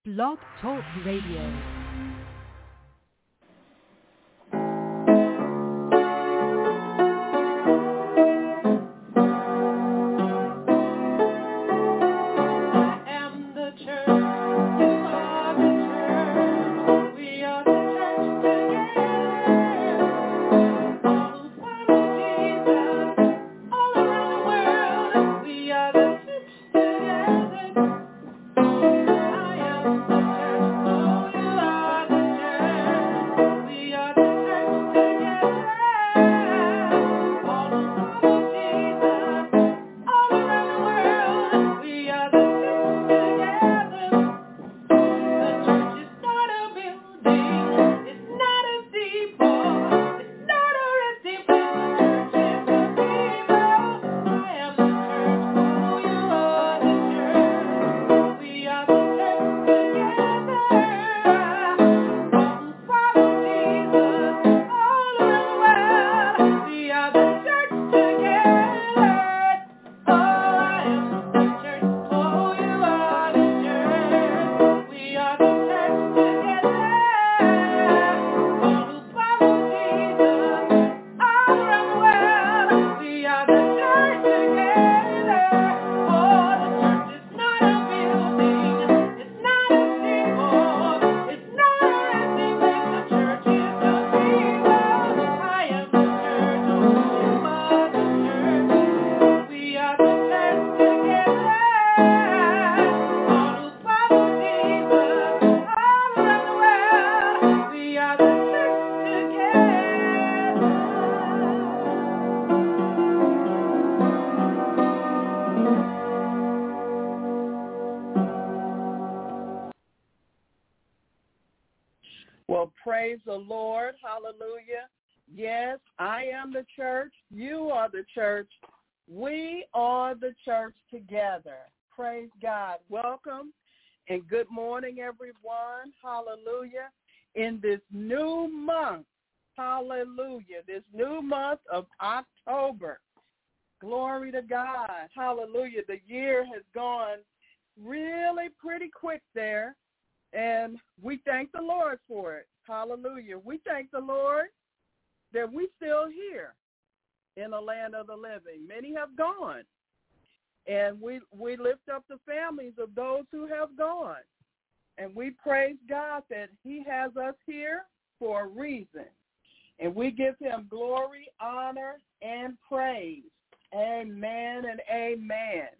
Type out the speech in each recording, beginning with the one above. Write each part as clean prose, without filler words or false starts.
Blog Talk Radio. Well, praise the Lord. Hallelujah. Yes, I am the church. You are the church. We are the church together. Praise God. Welcome and good morning, everyone. Hallelujah. In this new month, hallelujah, this new month of October. Glory to God. Hallelujah. The year has gone really pretty quick there. And we thank the Lord for it. Hallelujah. We thank the Lord that we're still here in the land of the living. Many have gone. And we lift up the families of those who have gone. And we praise God that he has us here for a reason. And we give him glory, honor, and praise. Amen and amen.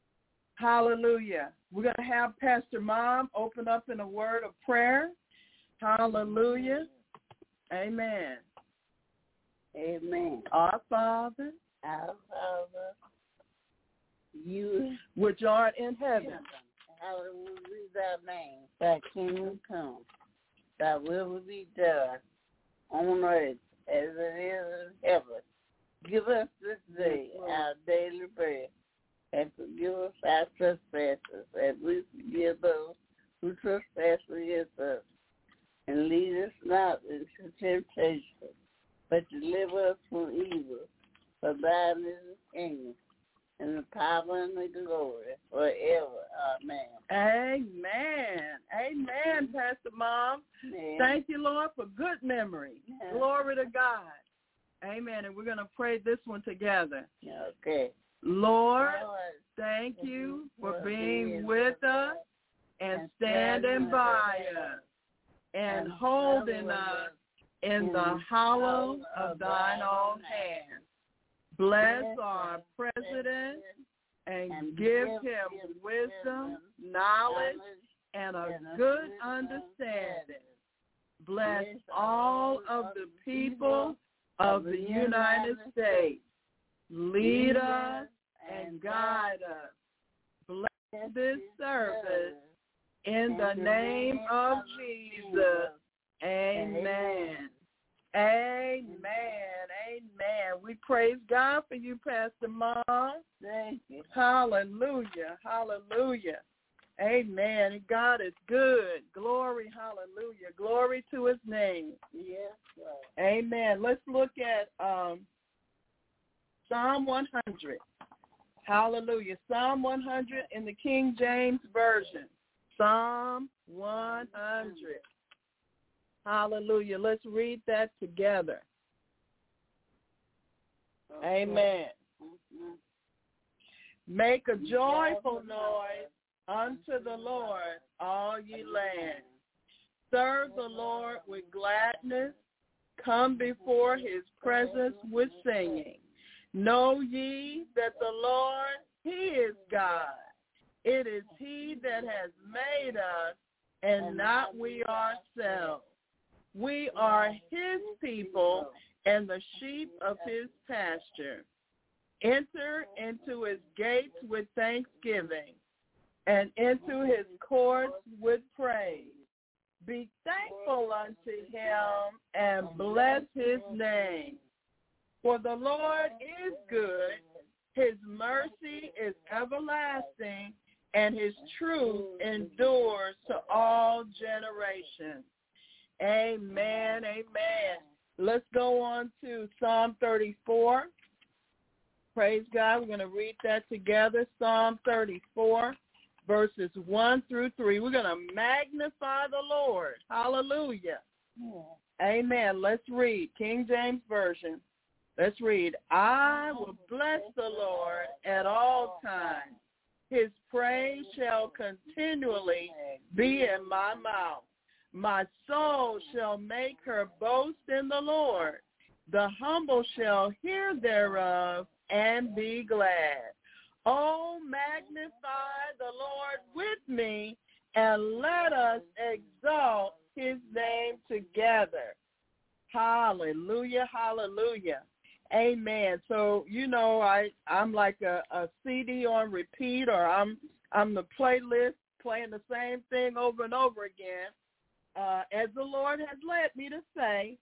Hallelujah. We're going to have Pastor Mom open up in a word of prayer. Hallelujah. Amen. Amen. Our Father, you which art in heaven, hallowed be thy name. Thy kingdom come. Thy will be done on earth as it is in heaven. Give us this day our daily bread. And forgive us our trespasses, as we forgive those who trespass against us. And lead us not into temptation, but deliver us from evil. For thine is the kingdom, and the power and the glory forever. Amen. Amen. Amen, Pastor Mom. Amen. Thank you, Lord, for good memory. Yeah. Glory to God. Amen. And we're going to pray this one together. Okay. Lord, thank you for being with us and standing by us and holding us in the hollow of thine own hand. Bless our president and give him wisdom, knowledge, and a good understanding. Bless all of the people of the United States. Lead us and guide us. Bless this service in the name of Jesus. Amen. Amen. Amen. We praise God for you, Pastor Mom. Thank you. Hallelujah. Hallelujah. Amen. God is good. Glory. Hallelujah. Glory to his name. Yes, Lord. Amen. Let's look at Psalm 100. Hallelujah. Psalm 100 in the King James Version. Psalm 100. Hallelujah. Let's read that together. Okay. Amen. Mm-hmm. Make a joyful noise unto the Lord, all ye lands. Serve the Lord with gladness. Come before his presence with singing. Know ye that the Lord, he is God. It is he that has made us, and not we ourselves. We are his people and the sheep of his pasture. Enter into his gates with thanksgiving and into his courts with praise. Be thankful unto him and bless his name. For the Lord is good, his mercy is everlasting, and his truth endures to all generations. Amen, amen. Let's go on to Psalm 34. Praise God. We're going to read that together. Psalm 34, verses 1 through 3. We're going to magnify the Lord. Hallelujah. Yeah. Amen. Let's read. King James Version. Let's read. I will bless the Lord at all times. His praise shall continually be in my mouth. My soul shall make her boast in the Lord. The humble shall hear thereof and be glad. Oh, magnify the Lord with me, and let us exalt his name together. Hallelujah, hallelujah. Amen. So, you know, I'm like a CD on repeat, or I'm the playlist playing the same thing over and over again. As the Lord has led me to say,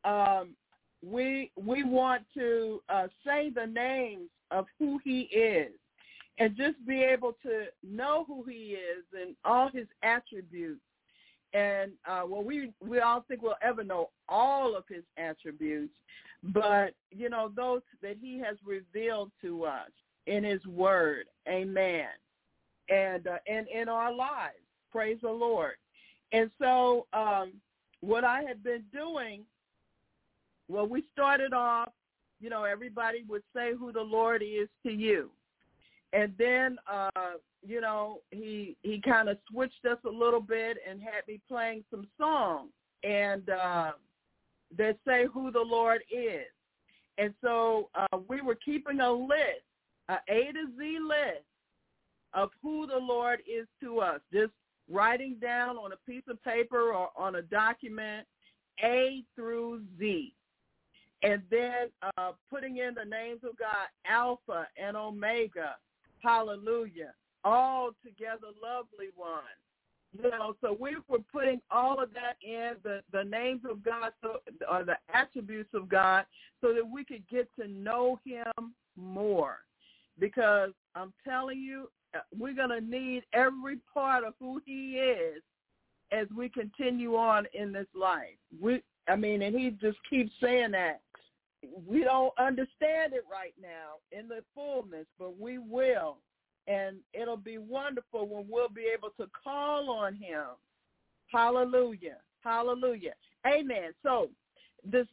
we want to say the names of who he is and just be able to know who he is and all his attributes. And, we all think we'll ever know all of his attributes, but, you know, those that he has revealed to us in his word. Amen. And in our lives. Praise the Lord. And so what I had been doing, well, we started off, you know, everybody would say who the Lord is to you. And then, you know, he kind of switched us a little bit and had me playing some songs and that say who the Lord is. And so we were keeping a list, an A to Z list of who the Lord is to us, just writing down on a piece of paper or on a document A through Z. And then putting in the names of God, Alpha and Omega, hallelujah, all together lovely one. You know, so we were putting all of that in, the names of God, or the attributes of God, so that we could get to know him more. Because I'm telling you, we're going to need every part of who he is as we continue on in this life. And he just keeps saying that. We don't understand it right now in the fullness, but we will. And it'll be wonderful when we'll be able to call on him. Hallelujah. Hallelujah. Amen. So this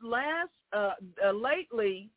lately,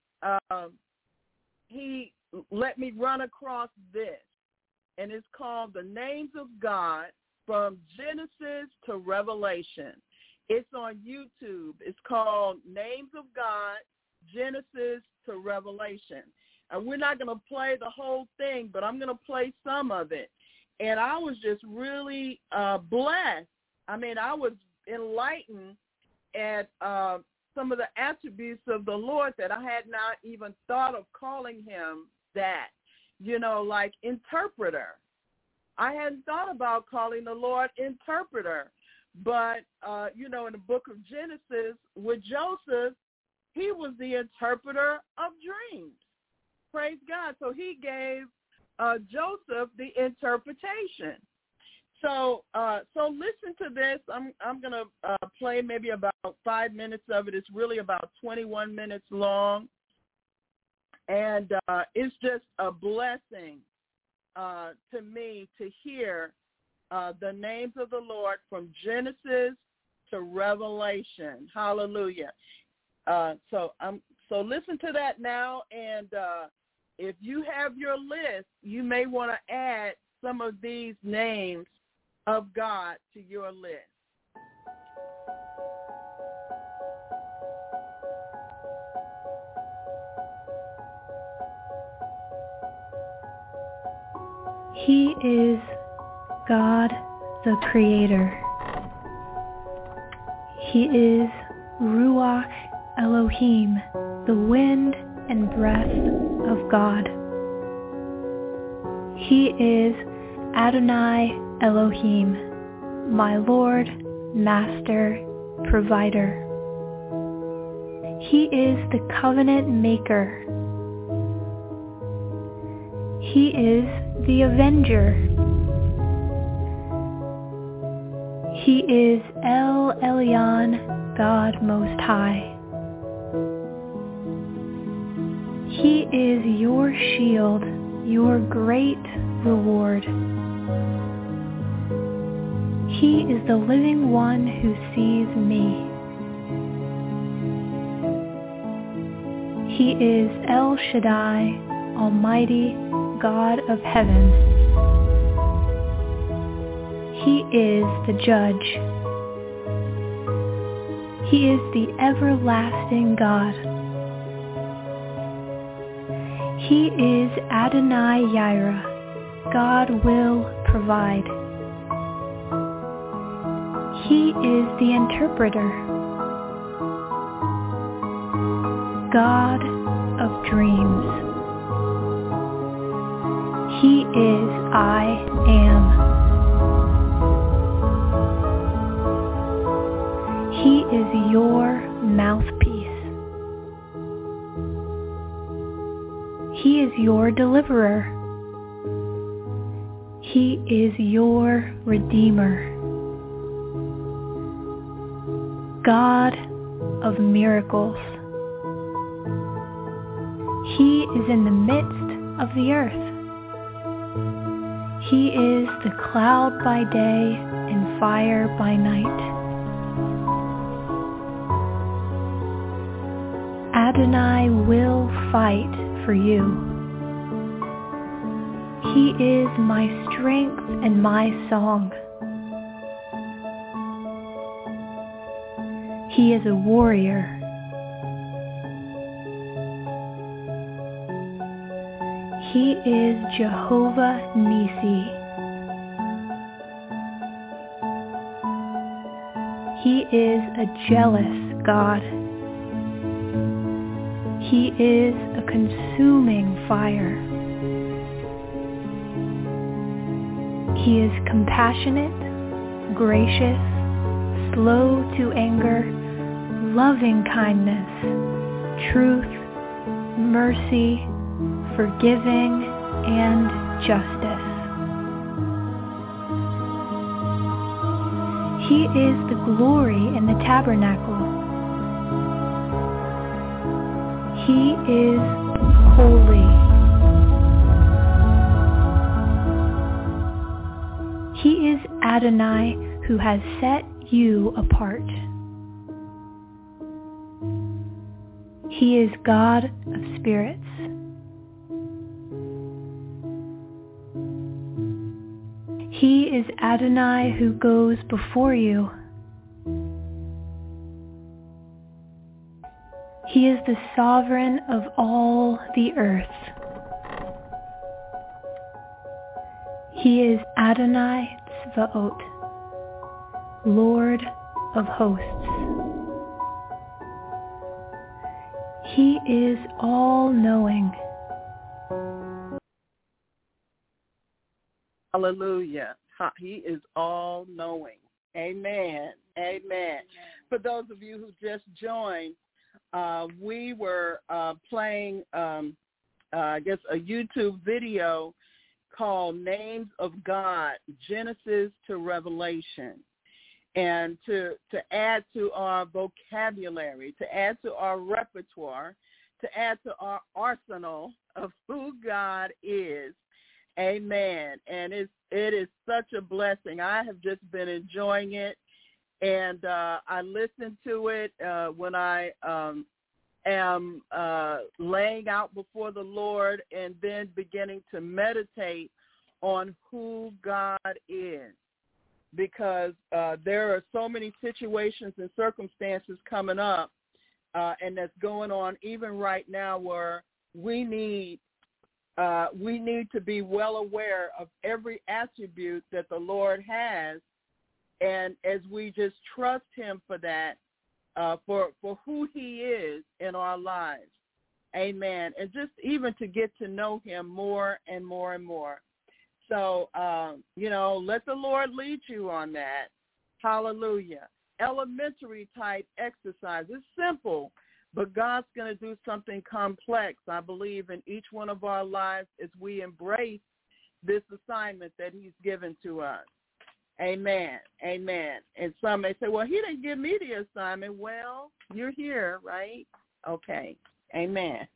he let me run across this, and it's called The Names of God from Genesis to Revelation. It's on YouTube. It's called Names of God, Genesis to Revelation. And we're not going to play the whole thing, but I'm going to play some of it. And I was just really blessed. I was enlightened at some of the attributes of the Lord that I had not even thought of calling him that, you know, like interpreter. I hadn't thought about calling the Lord interpreter. But, you know, in the book of Genesis with Joseph, he was the interpreter of dreams. Praise God. So he gave Joseph the interpretation. So listen to this. I'm going to play maybe about 5 minutes of it. It's really about 21 minutes long. And it's just a blessing to me to hear the names of the Lord from Genesis to Revelation. Hallelujah. So listen to that now, and if you have your list, you may want to add some of these names of God to your list. He is God the Creator. He is Ruach Elohim, the wind and breath of God. He is Adonai Elohim, my Lord, Master, Provider. He is the covenant maker. He is the Avenger. He is El Elyon, God Most High. He is your shield, your great reward. He is the living one who sees me. He is El Shaddai, Almighty God of heaven. He is the judge. He is the everlasting God. He is Adonai Yireh, God will provide. He is the interpreter, God of dreams. He is I am. He is your mouthpiece. He is your deliverer. He is your redeemer. God of miracles. He is in the midst of the earth. He is the cloud by day and fire by night. Adonai will fight for you. He is my strength and my song. He is a warrior. He is Jehovah Nissi. He is a jealous God. He is a consuming fire. He is compassionate, gracious, slow to anger, loving kindness, truth, mercy, forgiving, and justice. He is the glory in the tabernacle. He is holy. He is Adonai who has set you apart. He is God of spirits. He is Adonai who goes before you. He is the sovereign of all the earth. He is Adonai Tzvaot, Lord of hosts. He is all-knowing. Hallelujah. He is all-knowing. Amen. Amen. For those of you who just joined, we were playing, I guess, a YouTube video called Names of God, Genesis to Revelation. And to add to our vocabulary, to add to our repertoire, to add to our arsenal of who God is. Amen. And it is such a blessing. I have just been enjoying it, and I listen to it when I am laying out before the Lord, and then beginning to meditate on who God is, because there are so many situations and circumstances coming up, and that's going on even right now, where we need to be well aware of every attribute that the Lord has, and as we just trust him for that, for who he is in our lives. Amen. And just even to get to know him more and more and more. So, let the Lord lead you on that. Hallelujah. Elementary type exercise. It's simple, but God's going to do something complex, I believe, in each one of our lives as we embrace this assignment that he's given to us. Amen. Amen. And some may say, well, he didn't give me the assignment. Well, you're here, right? Okay. Amen.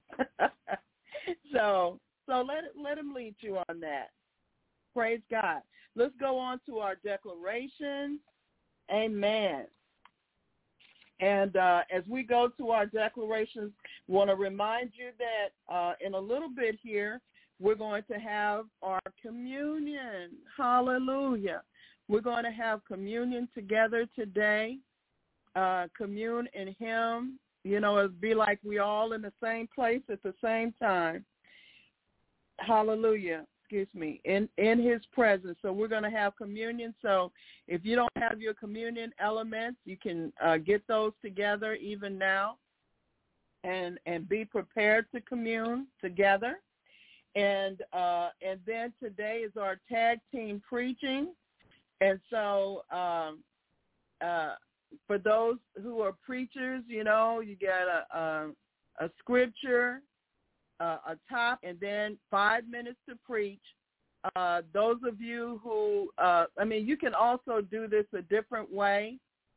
So let him lead you on that. Praise God. Let's go on to our declarations. Amen. And as we go to our declarations, I want to remind you that in a little bit here, we're going to have our communion. Hallelujah. We're going to have communion together today, commune in him. It'd be like we all in the same place at the same time. Hallelujah. Excuse me, in his presence. So we're going to have communion. So if you don't have your communion elements, you can get those together even now and be prepared to commune together. And then today is our tag team preaching. And so for those who are preachers, you get a scripture, a top, and then 5 minutes to preach. Those of you who, you can also do this a different way.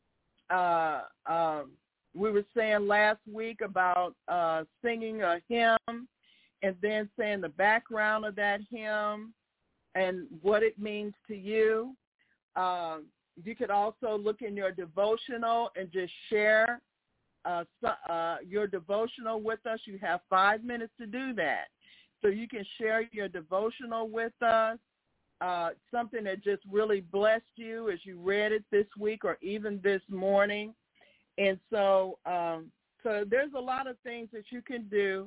We were saying last week about singing a hymn and then saying the background of that hymn and what it means to you. You could also look in your devotional and just share your devotional with us. You have 5 minutes to do that. So you can share your devotional with us, something that just really blessed you as you read it this week or even this morning. And so there's a lot of things that you can do.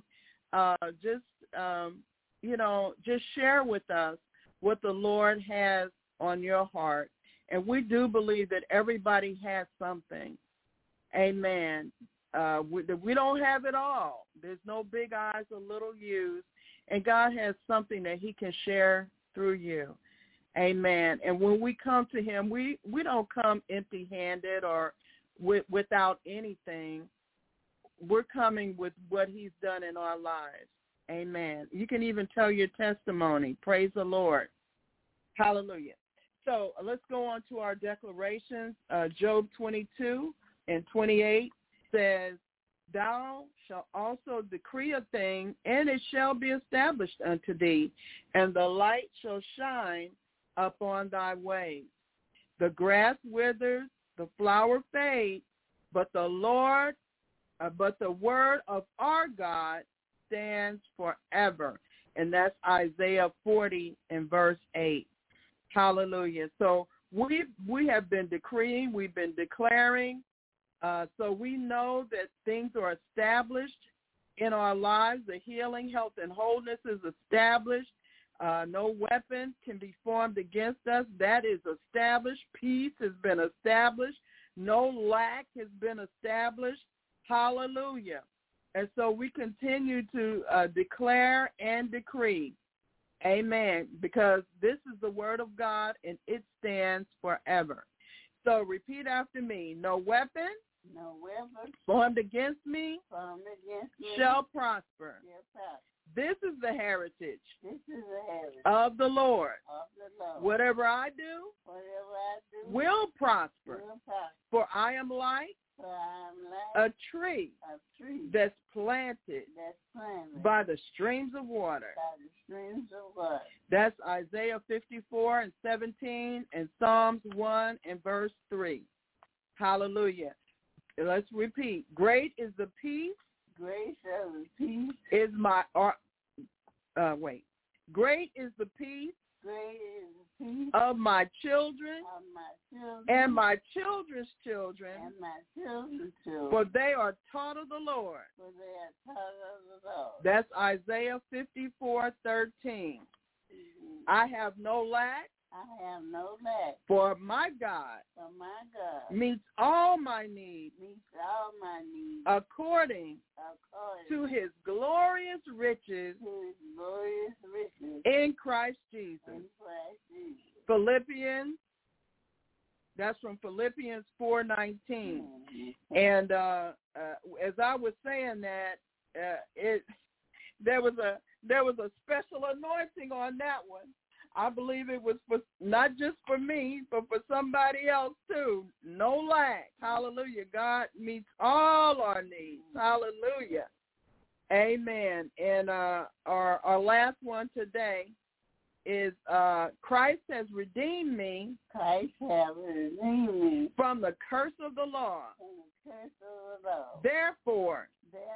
Just share with us what the Lord has on your heart. And we do believe that everybody has something. Amen. We don't have it all. There's no big I's or little U's. And God has something that he can share through you. Amen. And when we come to him, we don't come empty-handed or without anything. We're coming with what he's done in our lives. Amen. You can even tell your testimony. Praise the Lord. Hallelujah. So let's go on to our declarations. Job 22:28 says, thou shalt also decree a thing, and it shall be established unto thee, and the light shall shine upon thy ways. The grass withers, the flower fades, but the word of our God stands forever. And that's Isaiah 40:8. Hallelujah. So we have been decreeing, we've been declaring. So we know that things are established in our lives. The healing, health, and wholeness is established. No weapon can be formed against us. That is established. Peace has been established. No lack has been established. Hallelujah. And so we continue to declare and decree. Amen. Because this is the word of God, and it stands forever. So repeat after me. No weapon formed against me shall prosper. This is the heritage of the Lord. Whatever I do will prosper. For I am light For I am like a tree a tree that's planted that's planted by the streams of water. by the streams of water. That's Isaiah 54:17 and Psalms 1 and verse 3. Hallelujah. Let's repeat. Great is the peace. Grace of the peace. Is my Great is the peace Great is the peace of my children of my children and my children's children, and my children's children. for they are taught of the Lord. For they are taught of the Lord. That's Isaiah 54:13. I have no lack, I have no lack. for my God For my God meets all my needs meets all my needs according according to his glorious riches to his glorious riches in Christ Jesus. in Christ Jesus. Philippians, that's from Philippians 4:19. Mm-hmm. And as I was saying that, there was a special anointing on that one. I believe it was for not just for me, but for somebody else too. No lack. Hallelujah. God meets all our needs. Hallelujah. Amen. And our last one today is Christ has redeemed me Christ has redeemed me from the curse of the law. from the curse of the law. Therefore,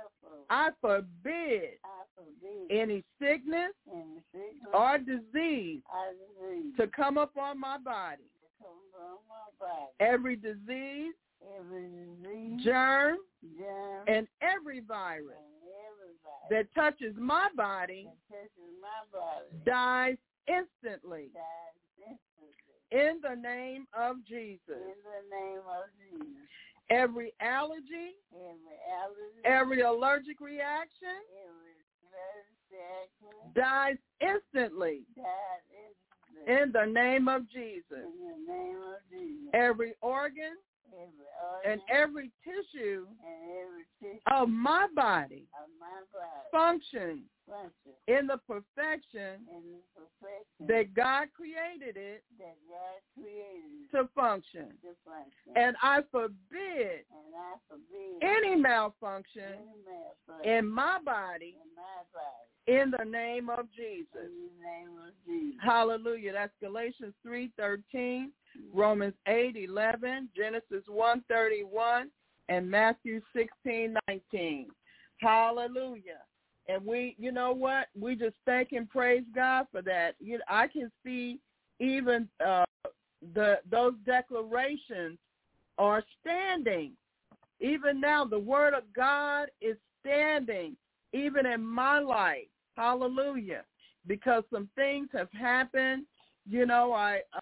I forbid I forbid any sickness any sickness or disease or disease to come upon my body. to come from my body. Every disease, Every disease, germ, germ, and every virus and everybody that touches my body that touches my body dies instantly dies instantly. in the name of Jesus. In the name of Jesus. Every allergy, Every allergy, every allergic reaction every reaction dies instantly dies instantly. in the name of Jesus. In the name of Jesus. Every organ Every organ and every tissue and every tissue of my body of my body functions functions in the perfection in the perfection that God created it that God created to function. to function. And I forbid And I forbid any malfunction any malfunction in my body in my body. in the name of Jesus. In the name of Jesus. Hallelujah. That's Galatians 3:13, Romans 8:11, Genesis 1:31, and Matthew 16:19. Hallelujah. And we, you know what? We just thank and praise God for that. I can see even those declarations are standing. Even now, the word of God is standing, even in my life. Hallelujah. Because some things have happened. You know,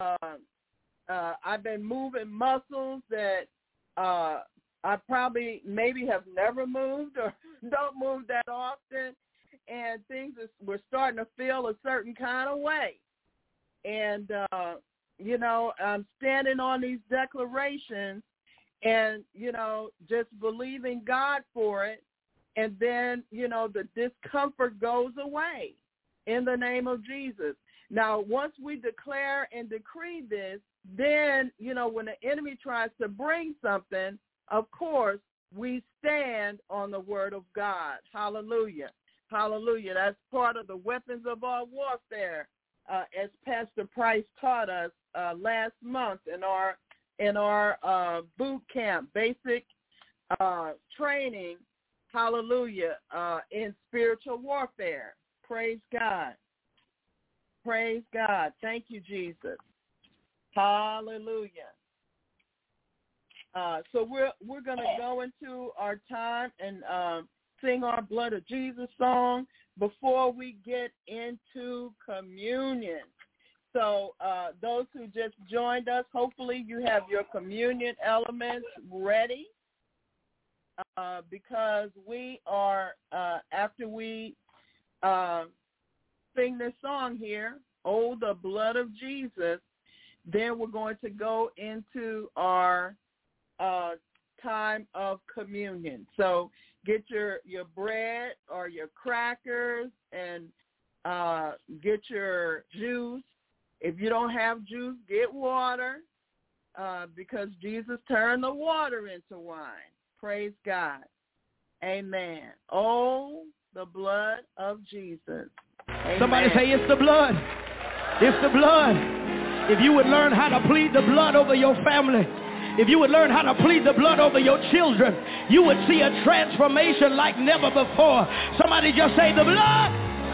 I've been moving muscles that I probably maybe have never moved or don't move that often, and things were starting to feel a certain kind of way. And, you know, I'm standing on these declarations and, you know, just believing God for it. And then, you know, the discomfort goes away in the name of Jesus. Now, once we declare and decree this, then, you know, when the enemy tries to bring something, of course, we stand on the word of God. Hallelujah. Hallelujah. That's part of the weapons of our warfare, as Pastor Price taught us last month in our boot camp, basic training, hallelujah, in spiritual warfare. Praise God. Praise God. Thank you, Jesus. Hallelujah. So we're going to go into our time and sing our Blood of Jesus song before we get into communion. So those who just joined us, hopefully you have your communion elements ready because we are, after we sing this song here, Oh, the Blood of Jesus, then we're going to go into our time of communion. So get your bread or your crackers and get your juice. If you don't have juice, get water. because Jesus turned the water into wine. Praise God. Amen. Oh, the blood of Jesus. Amen. Somebody say it's the blood. It's the blood. If you would learn how to plead the blood over your family, if you would learn how to plead the blood over your children, you would see a transformation like never before. Somebody just say the blood.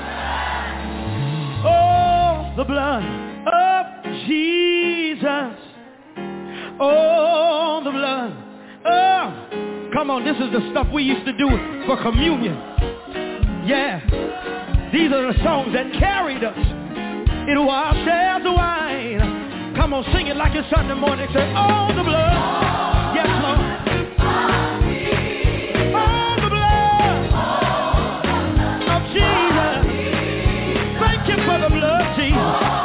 Oh, the blood of Jesus. Oh, the blood. Oh, come on, this is the stuff we used to do for communion. Yeah, these are the songs that carried us. It washed as the wine. Come on, sing it like it's Sunday morning. Say, oh, the blood. Yes, Lord. Oh, the blood of Jesus. Thank you for the blood, Jesus.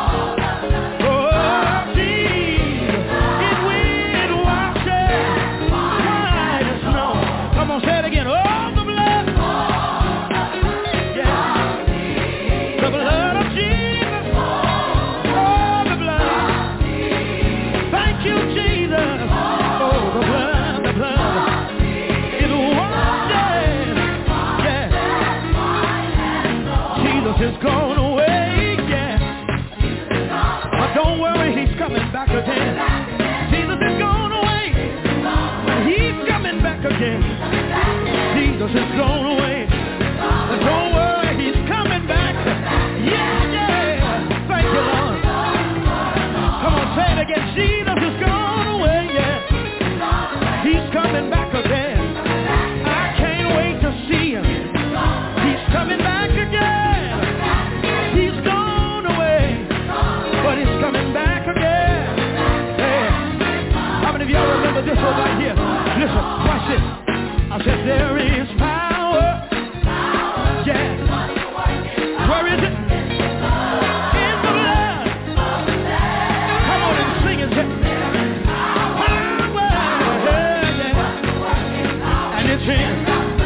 Is gone away, yeah. But don't worry, he's coming back again. Jesus is gone away, but he's coming back again. Jesus is gone away, but don't worry, he's coming back. Yeah, yeah. Thank you, Lord. Come on, say it again. Jesus is gone away, yeah. He's coming back again. I can't wait to see him. He's coming back again. Coming back again. Hey, how many of y'all remember this one right here? Listen, watch this. I said there is power. Yeah. Where is it? In the blood. Come on and sing it. Power. Yeah. And it's in.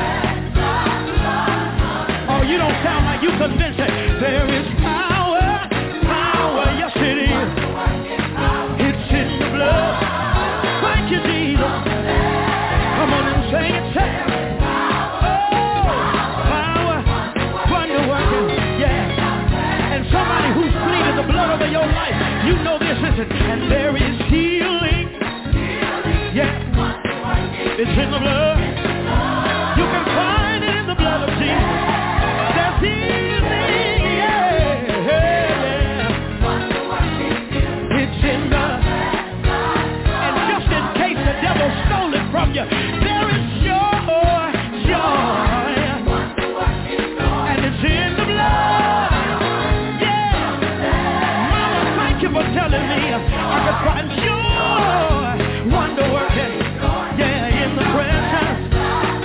Oh, you don't sound like you convinced it. There is power. Yes, it is. It's in the blood. Thank you, Jesus. Come on and sing it. Say it. Oh, power, wonder working. Yeah. And somebody who's pleaded the blood over your life, you know this, isn't it? And there is healing. Yeah. It's in the blood. You can find it in the blood of Jesus. There's healing. Stole it from you. There is joy, and it's in the blood. Yeah, Mama, thank you for telling me I could find joy, wonder working. Yeah, in the presence.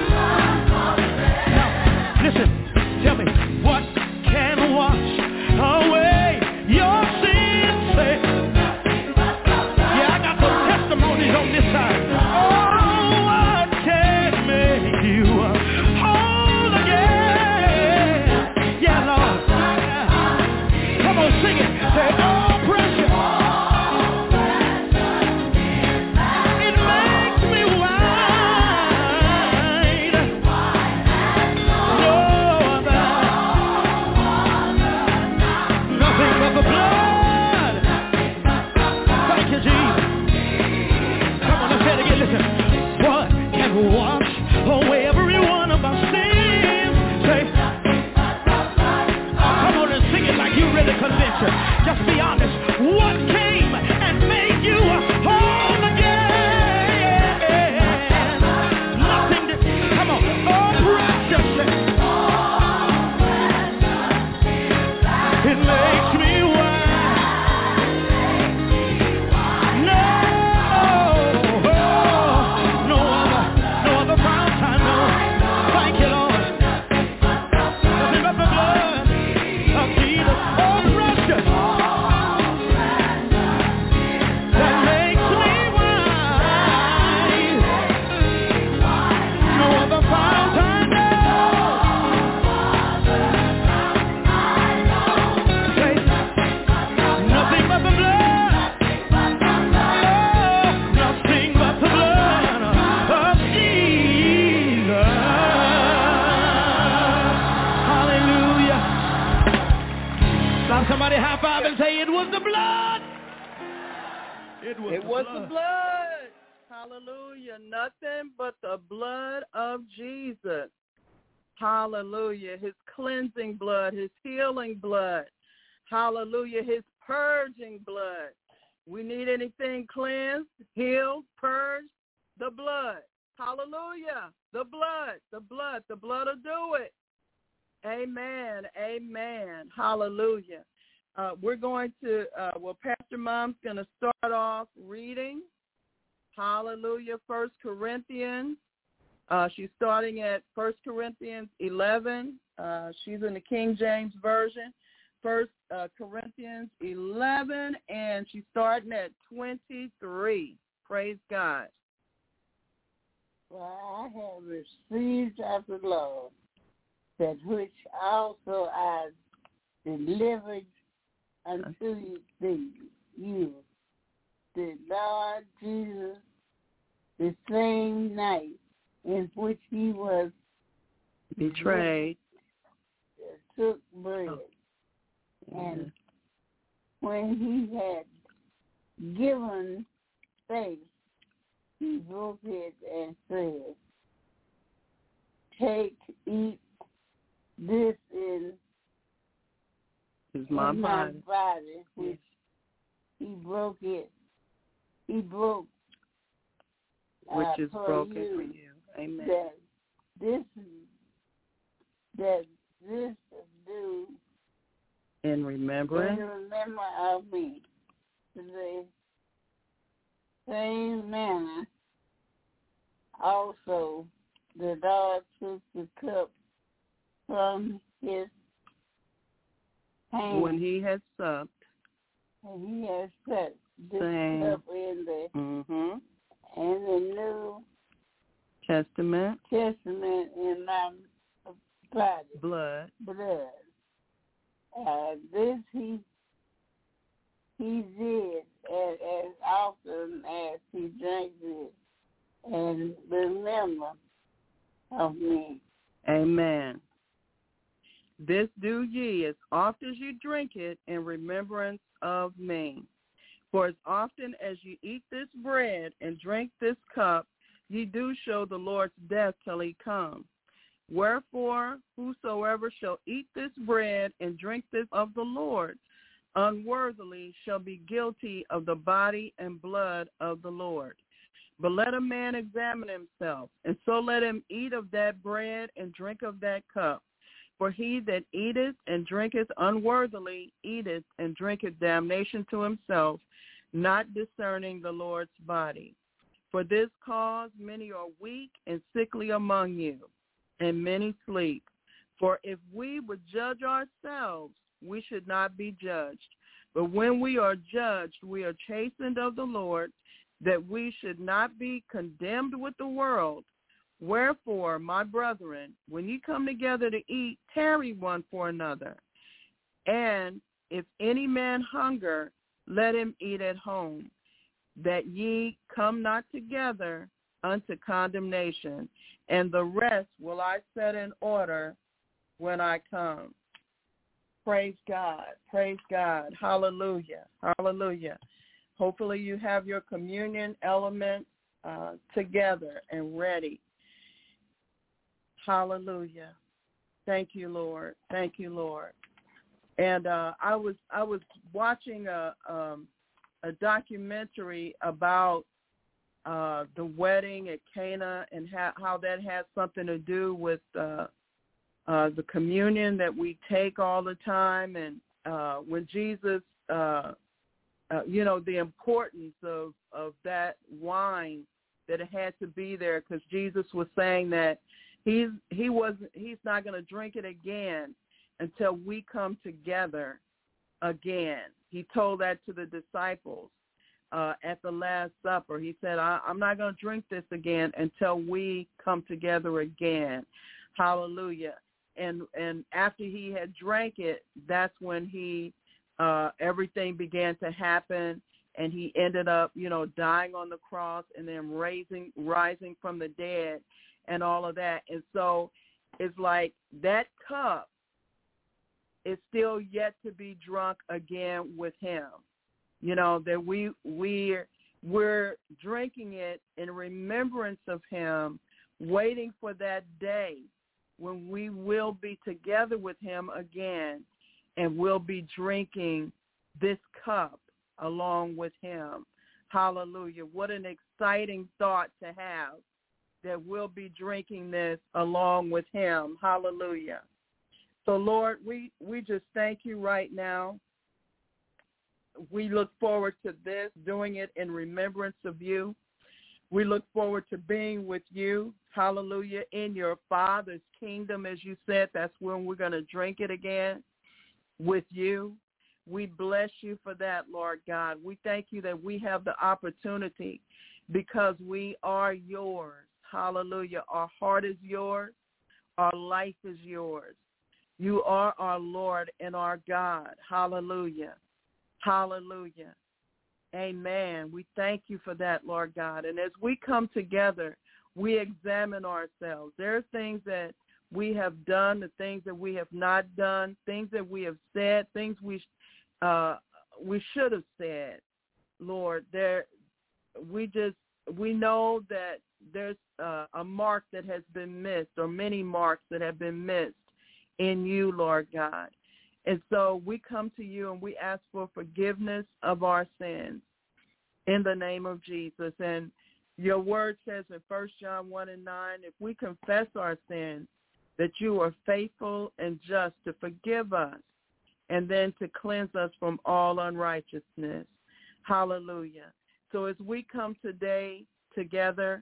Now, listen, tell me what can wash away your sins? Say, yeah, I got some testimonies on this side. Sing it. Say, oh, precious. It makes me white. No other. Nothing but the blood. Thank you, Jesus. Come on, let's say it again. Listen. What can wash away every one of our sins? Say, sing it like you really convinced you. Just be honest. What came and made you whole again? Nothing. Come on. Oh, precious. It makes me wild. No other but the blood. Hallelujah. Nothing but the blood of Jesus. Hallelujah. His cleansing blood, his healing blood. Hallelujah. His purging blood. We need anything cleansed, healed, purged, the blood. Hallelujah. The blood will do it. Amen. Amen. Hallelujah. We're going to, Pastor Mom's going to start off reading. Hallelujah. 1 Corinthians. She's starting at 1 Corinthians 11. She's in the King James Version. 1 Corinthians 11, and she's starting at 23. Praise God. For I have received of the Lord that which also I delivered unto you. The Lord Jesus, the same night in which he was betrayed, took bread. And when he had given thanks, he broke it and said, "Take, eat, this is my body, which he broke it. He broke, which is broken for you. Amen. That this do in remembrance of me. The same manner also the Lord took the cup from his hand when he had supped. And he has set this cup in the New Testament in my blood. This he did as often as he drank it, and remember of me. Amen. This do ye as oft as you drink it in remembrance of me. For as often as you eat this bread and drink this cup, ye do show the Lord's death till he come. Wherefore, whosoever shall eat this bread and drink this of the Lord unworthily shall be guilty of the body and blood of the Lord. But let a man examine himself, and so let him eat of that bread and drink of that cup. For he that eateth and drinketh unworthily eateth and drinketh damnation to himself, not discerning the Lord's body. For this cause many are weak and sickly among you, and many sleep. For if we would judge ourselves, we should not be judged. But when we are judged, we are chastened of the Lord, that we should not be condemned with the world. Wherefore, my brethren, when ye come together to eat, tarry one for another. And if any man hunger, let him eat at home, that ye come not together unto condemnation. And the rest will I set in order when I come. Praise God. Praise God. Hallelujah. Hallelujah. Hopefully you have your communion elements together and ready. Hallelujah. Thank you, Lord. Thank you, Lord. And I was watching a documentary about the wedding at Cana and how that has something to do with the communion that we take all the time, and when Jesus, the importance of that wine, that it had to be there, because Jesus was saying that he's not going to drink it again until we come together again. He told that to the disciples at the Last Supper. He said, I'm not going to drink this again until we come together again. Hallelujah. And after he had drank it, that's when he everything began to happen, and he ended up, dying on the cross and then rising from the dead and all of that. And so it's like that cup is still yet to be drunk again with him. That we're drinking it in remembrance of him, waiting for that day when we will be together with him again and we'll be drinking this cup along with him. Hallelujah. What an exciting thought to have, that we'll be drinking this along with him. Hallelujah. So, Lord, we just thank you right now. We look forward to this, doing it in remembrance of you. We look forward to being with you, hallelujah, in your Father's kingdom, as you said. That's when we're going to drink it again with you. We bless you for that, Lord God. We thank you that we have the opportunity because we are yours. Hallelujah. Our heart is yours. Our life is yours. You are our Lord and our God. Hallelujah. Hallelujah. Amen. We thank you for that, Lord God. And as we come together, we examine ourselves. There are things that we have done, the things that we have not done, things that we have said, things we should have said, Lord. We know that there's a mark that has been missed, or many marks that have been missed in you, Lord God. And so we come to you and we ask for forgiveness of our sins in the name of Jesus. And your word says in 1 John 1:9, if we confess our sins, that you are faithful and just to forgive us and then to cleanse us from all unrighteousness. Hallelujah. So as we come today together,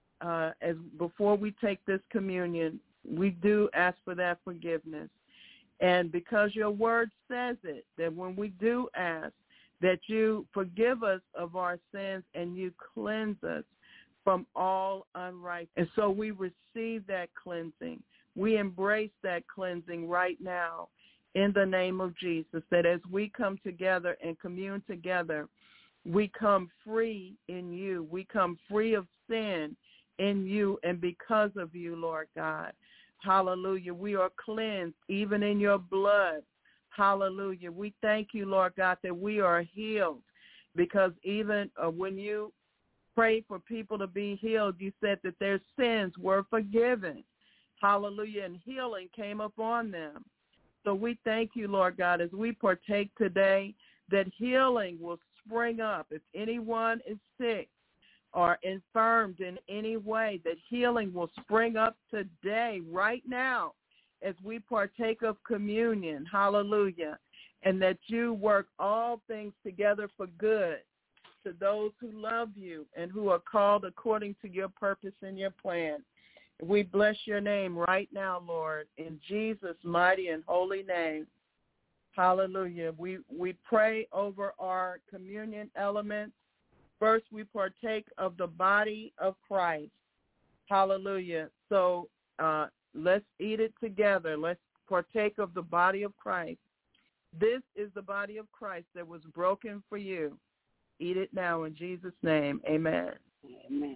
as before we take this communion, we do ask for that forgiveness. And because your word says it, that when we do ask, that you forgive us of our sins and you cleanse us from all unrighteousness. And so we receive that cleansing. We embrace that cleansing right now in the name of Jesus, that as we come together and commune together, we come free in you. We come free of sin in you and because of you, Lord God. Hallelujah. We are cleansed even in your blood. Hallelujah. We thank you, Lord God, that we are healed, because even when you prayed for people to be healed, you said that their sins were forgiven. Hallelujah. And healing came upon them. So we thank you, Lord God, as we partake today, that healing will spring up. If anyone is sick or infirmed in any way, that healing will spring up today, right now, as we partake of communion. Hallelujah. And that you work all things together for good to those who love you and who are called according to your purpose and your plan. We bless your name right now, Lord, in Jesus' mighty and holy name. Hallelujah. We pray over our communion elements. First, we partake of the body of Christ. Hallelujah. So let's eat it together. Let's partake of the body of Christ. This is the body of Christ that was broken for you. Eat it now in Jesus' name. Amen. Amen.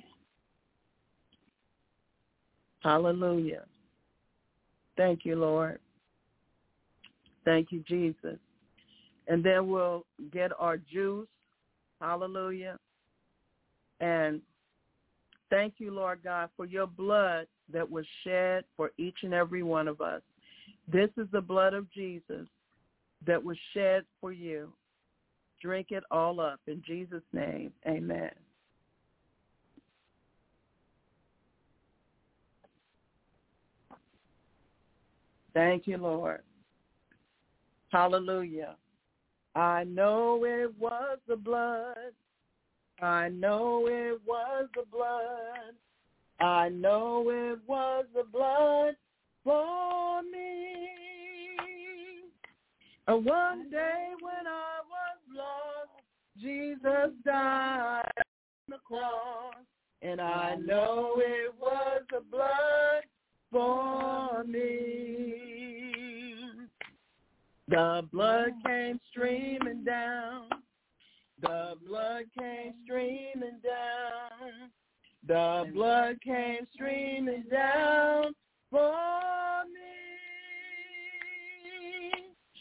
Hallelujah. Thank you, Lord. Thank you, Jesus. And then we'll get our juice. Hallelujah. And thank you, Lord God, for your blood that was shed for each and every one of us. This is the blood of Jesus that was shed for you. Drink it all up in Jesus' name. Amen. Thank you, Lord. Hallelujah. I know it was the blood. I know it was the blood. I know it was the blood for me. One day when I was lost, Jesus died on the cross. And I know it was the blood for me. The blood came streaming down. The blood came streaming down. The blood came streaming down for me.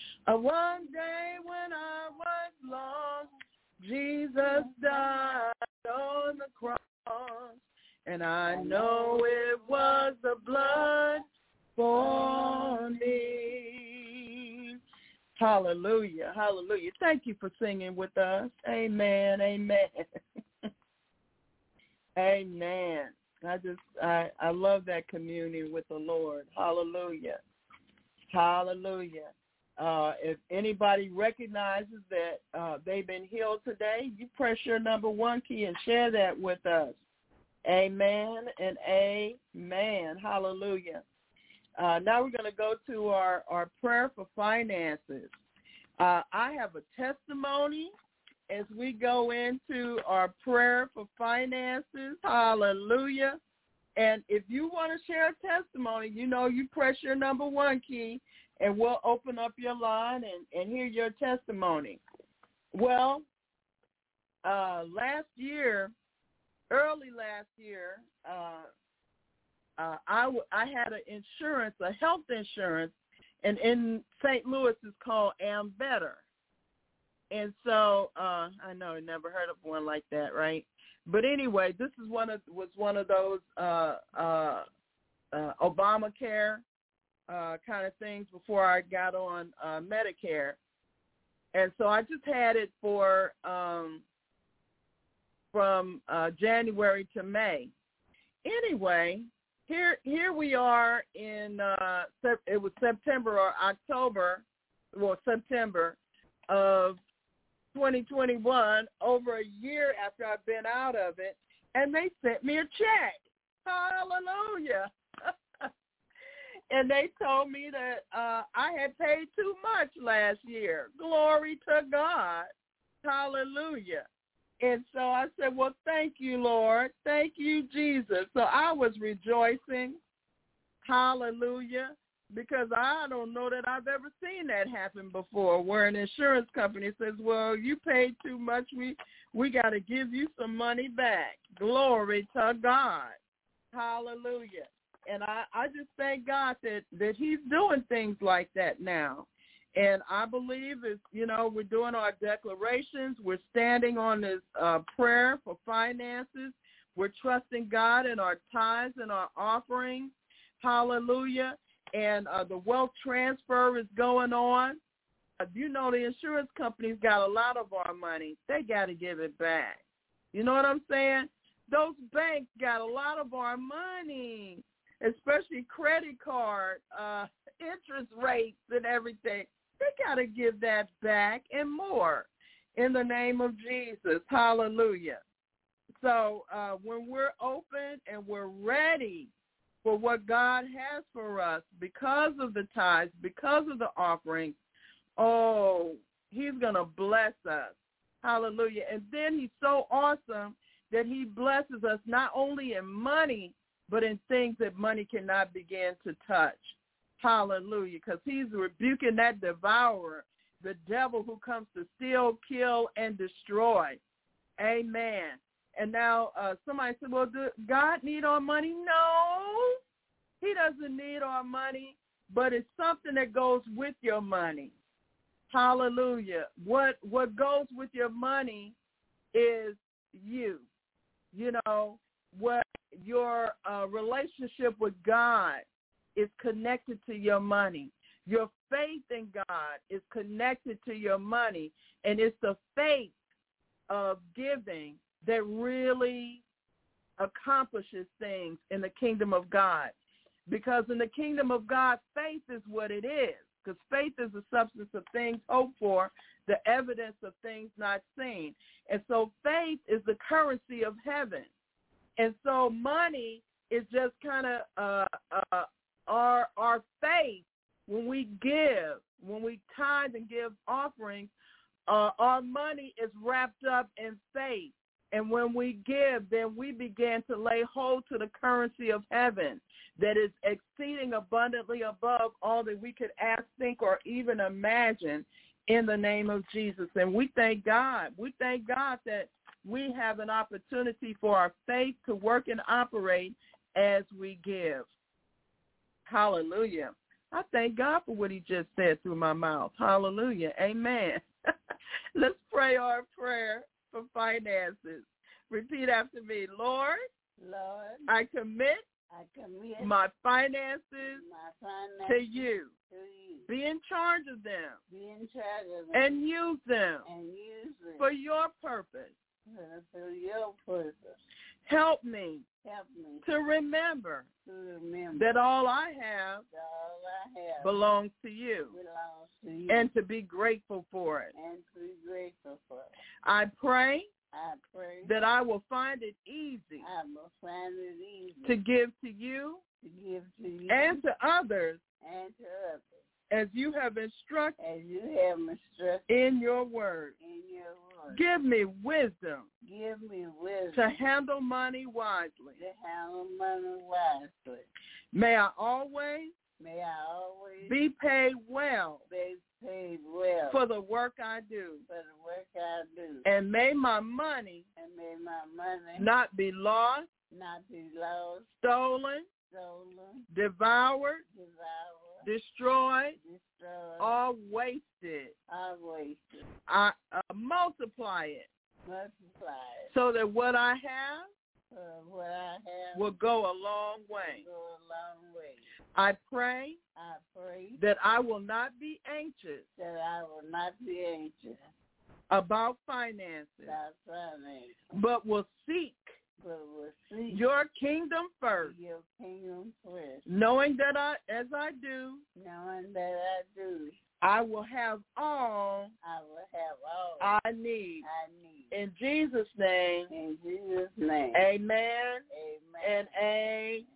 One day when I was lost, Jesus died on the cross, and I know it was the blood for me. Hallelujah, hallelujah. Thank you for singing with us. Amen, amen. Amen. I love that communion with the Lord. Hallelujah. Hallelujah. If anybody recognizes that they've been healed today, you press your number 1 key and share that with us. Amen and amen. Hallelujah. Now we're going to go to our prayer for finances. I have a testimony as we go into our prayer for finances. Hallelujah. And if you want to share a testimony, you press your number 1 key, and we'll open up your line and hear your testimony. Well, early last year, I had a health insurance, and in St. Louis it's called Ambetter. And so I know I never heard of one like that, right? But anyway, this is one of those Obamacare kind of things before I got on Medicare. And so I just had it for from January to May. Anyway, here we are in it was September or October, well, September of 2021, over a year after I've been out of it, and they sent me a check. Hallelujah. And they told me that I had paid too much last year. Glory to God. Hallelujah. And so I said, well, thank you, Lord. Thank you, Jesus. So I was rejoicing. Hallelujah. Because I don't know that I've ever seen that happen before, where an insurance company says, well, you paid too much. We got to give you some money back. Glory to God. Hallelujah. And I just thank God that he's doing things like that now. And I believe we're doing our declarations. We're standing on this prayer for finances. We're trusting God in our tithes and our offerings. Hallelujah. And the wealth transfer is going on. The insurance companies got a lot of our money. They got to give it back. You know what I'm saying? Those banks got a lot of our money, especially credit card, interest rates and everything. They got to give that back and more in the name of Jesus. Hallelujah. So when we're open and we're ready for what God has for us because of the tithes, because of the offerings, he's going to bless us. Hallelujah. And then he's so awesome that he blesses us not only in money, but in things that money cannot begin to touch. Hallelujah. Because he's rebuking that devourer, the devil who comes to steal, kill, and destroy. Amen. And now somebody said, well, does God need our money? No, he doesn't need our money, but it's something that goes with your money. Hallelujah. What goes with your money is you. What your relationship with God is connected to your money. Your faith in God is connected to your money, and it's the faith of giving that really accomplishes things in the kingdom of God. Because in the kingdom of God, faith is what it is. Because faith is the substance of things hoped for, the evidence of things not seen. And so faith is the currency of heaven. And so money is just kind of our faith. When we give, when we tithe and give offerings, our money is wrapped up in faith. And when we give, then we begin to lay hold to the currency of heaven that is exceeding abundantly above all that we could ask, think, or even imagine in the name of Jesus. And we thank God. We thank God that we have an opportunity for our faith to work and operate as we give. Hallelujah. I thank God for what he just said through my mouth. Hallelujah. Amen. Let's pray our prayer for finances. Repeat after me. Lord, Lord, I commit my finances to you. Be in charge of them. And use them for your purpose. Help me to remember that all I have belongs to you, and to be grateful for it. I pray that I will find it easy to give to you and to others as you have instructed in your word. Give me wisdom to handle money wisely. May I always be paid well for the work I do. And may my money not be lost, stolen, devoured, destroyed, or wasted. I multiply it so that what I have will go a long way. I pray that I will not be anxious about finances, but will seek your kingdom first, knowing that as I do, I will have all I need. In Jesus' name, amen and amen.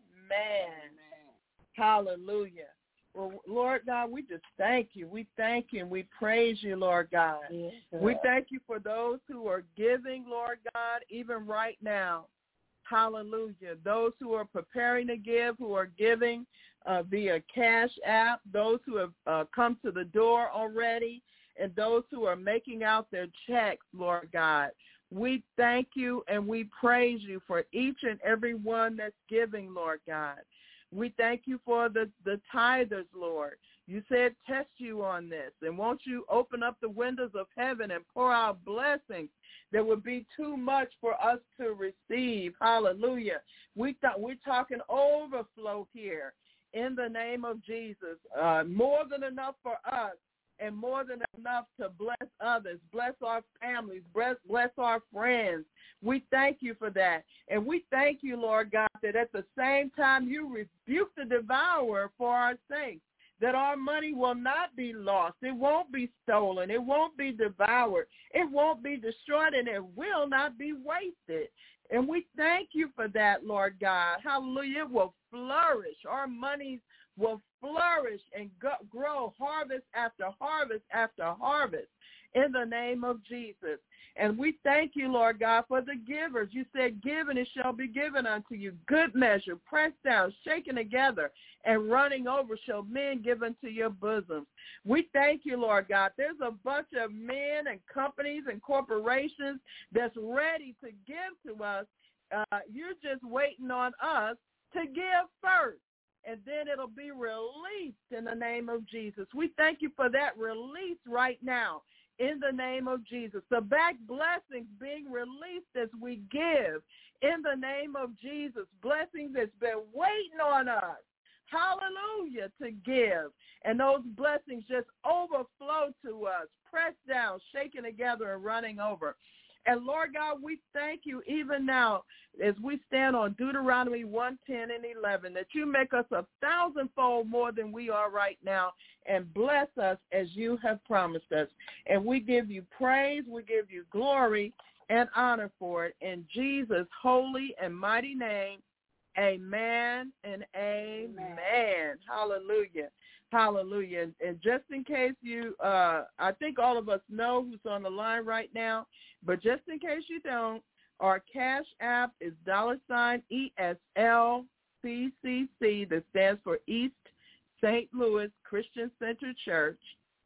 Hallelujah. Well, Lord God, we just thank you. We thank you and we praise you, Lord God. Yes, we thank you for those who are giving, Lord God, even right now. Hallelujah. Those who are preparing to give, who are giving via Cash App, those who have come to the door already, and those who are making out their checks, Lord God. We thank you and we praise you for each and every one that's giving, Lord God. We thank you for the tithers, Lord. You said test you on this, and won't you open up the windows of heaven and pour out blessings that would be too much for us to receive. Hallelujah. We're talking overflow here in the name of Jesus. More than enough for us and more than enough to bless others, bless our families, bless our friends. We thank you for that. And we thank you, Lord God, that at the same time you rebuke the devourer for our sake, that our money will not be lost. It won't be stolen. It won't be devoured. It won't be destroyed, and it will not be wasted. And we thank you for that, Lord God. Hallelujah. It will flourish. Our monies will flourish and grow harvest after harvest after harvest in the name of Jesus. And we thank you, Lord God, for the givers. You said, give and it shall be given unto you. Good measure, pressed down, shaken together, and running over shall men give unto your bosoms. We thank you, Lord God. There's a bunch of men and companies and corporations that's ready to give to us. You're just waiting on us to give first, and then it'll be released in the name of Jesus. We thank you for that release right now. In the name of Jesus, the back blessings being released as we give. In the name of Jesus, blessings that's been waiting on us. Hallelujah, to give. And those blessings just overflow to us, pressed down, shaken together, and running over. And Lord God, we thank you even now as we stand on Deuteronomy 1:10 and 11, that you make us 1,000-fold more than we are right now and bless us as you have promised us. And we give you praise, we give you glory and honor for it. In Jesus' holy and mighty name, amen and amen. Hallelujah. Hallelujah. And just in case you, I think all of us know who's on the line right now, but just in case you don't, our Cash App is $ESLCCC, that stands for East St. Louis Christian Center Church.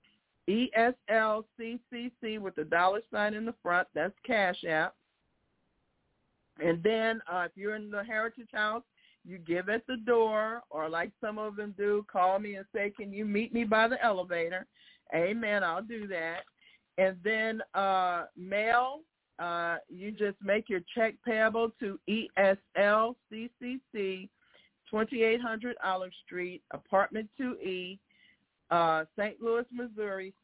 ESLCCC with the $sign in the front. That's Cash App. And then if you're in the Heritage House, you give at the door, or like some of them do, call me and say, can you meet me by the elevator? Amen, I'll do that. And then mail you just make your check payable to ESLCCC, 2800 Olive Street, Apartment 2E, St. Louis, Missouri,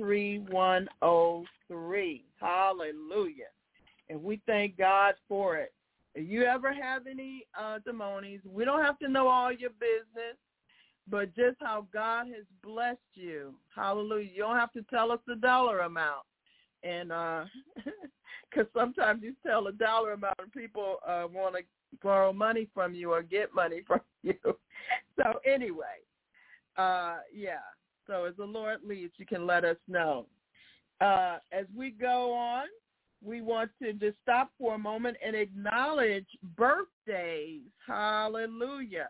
63103. Hallelujah. And we thank God for it. If you ever have any testimonies, we don't have to know all your business, but just how God has blessed you. Hallelujah. You don't have to tell us the dollar amount. And because sometimes you tell a dollar amount and people want to borrow money from you or get money from you. So anyway, yeah. So as the Lord leads, you can let us know. As we go on, we want to just stop for a moment and acknowledge birthdays. Hallelujah.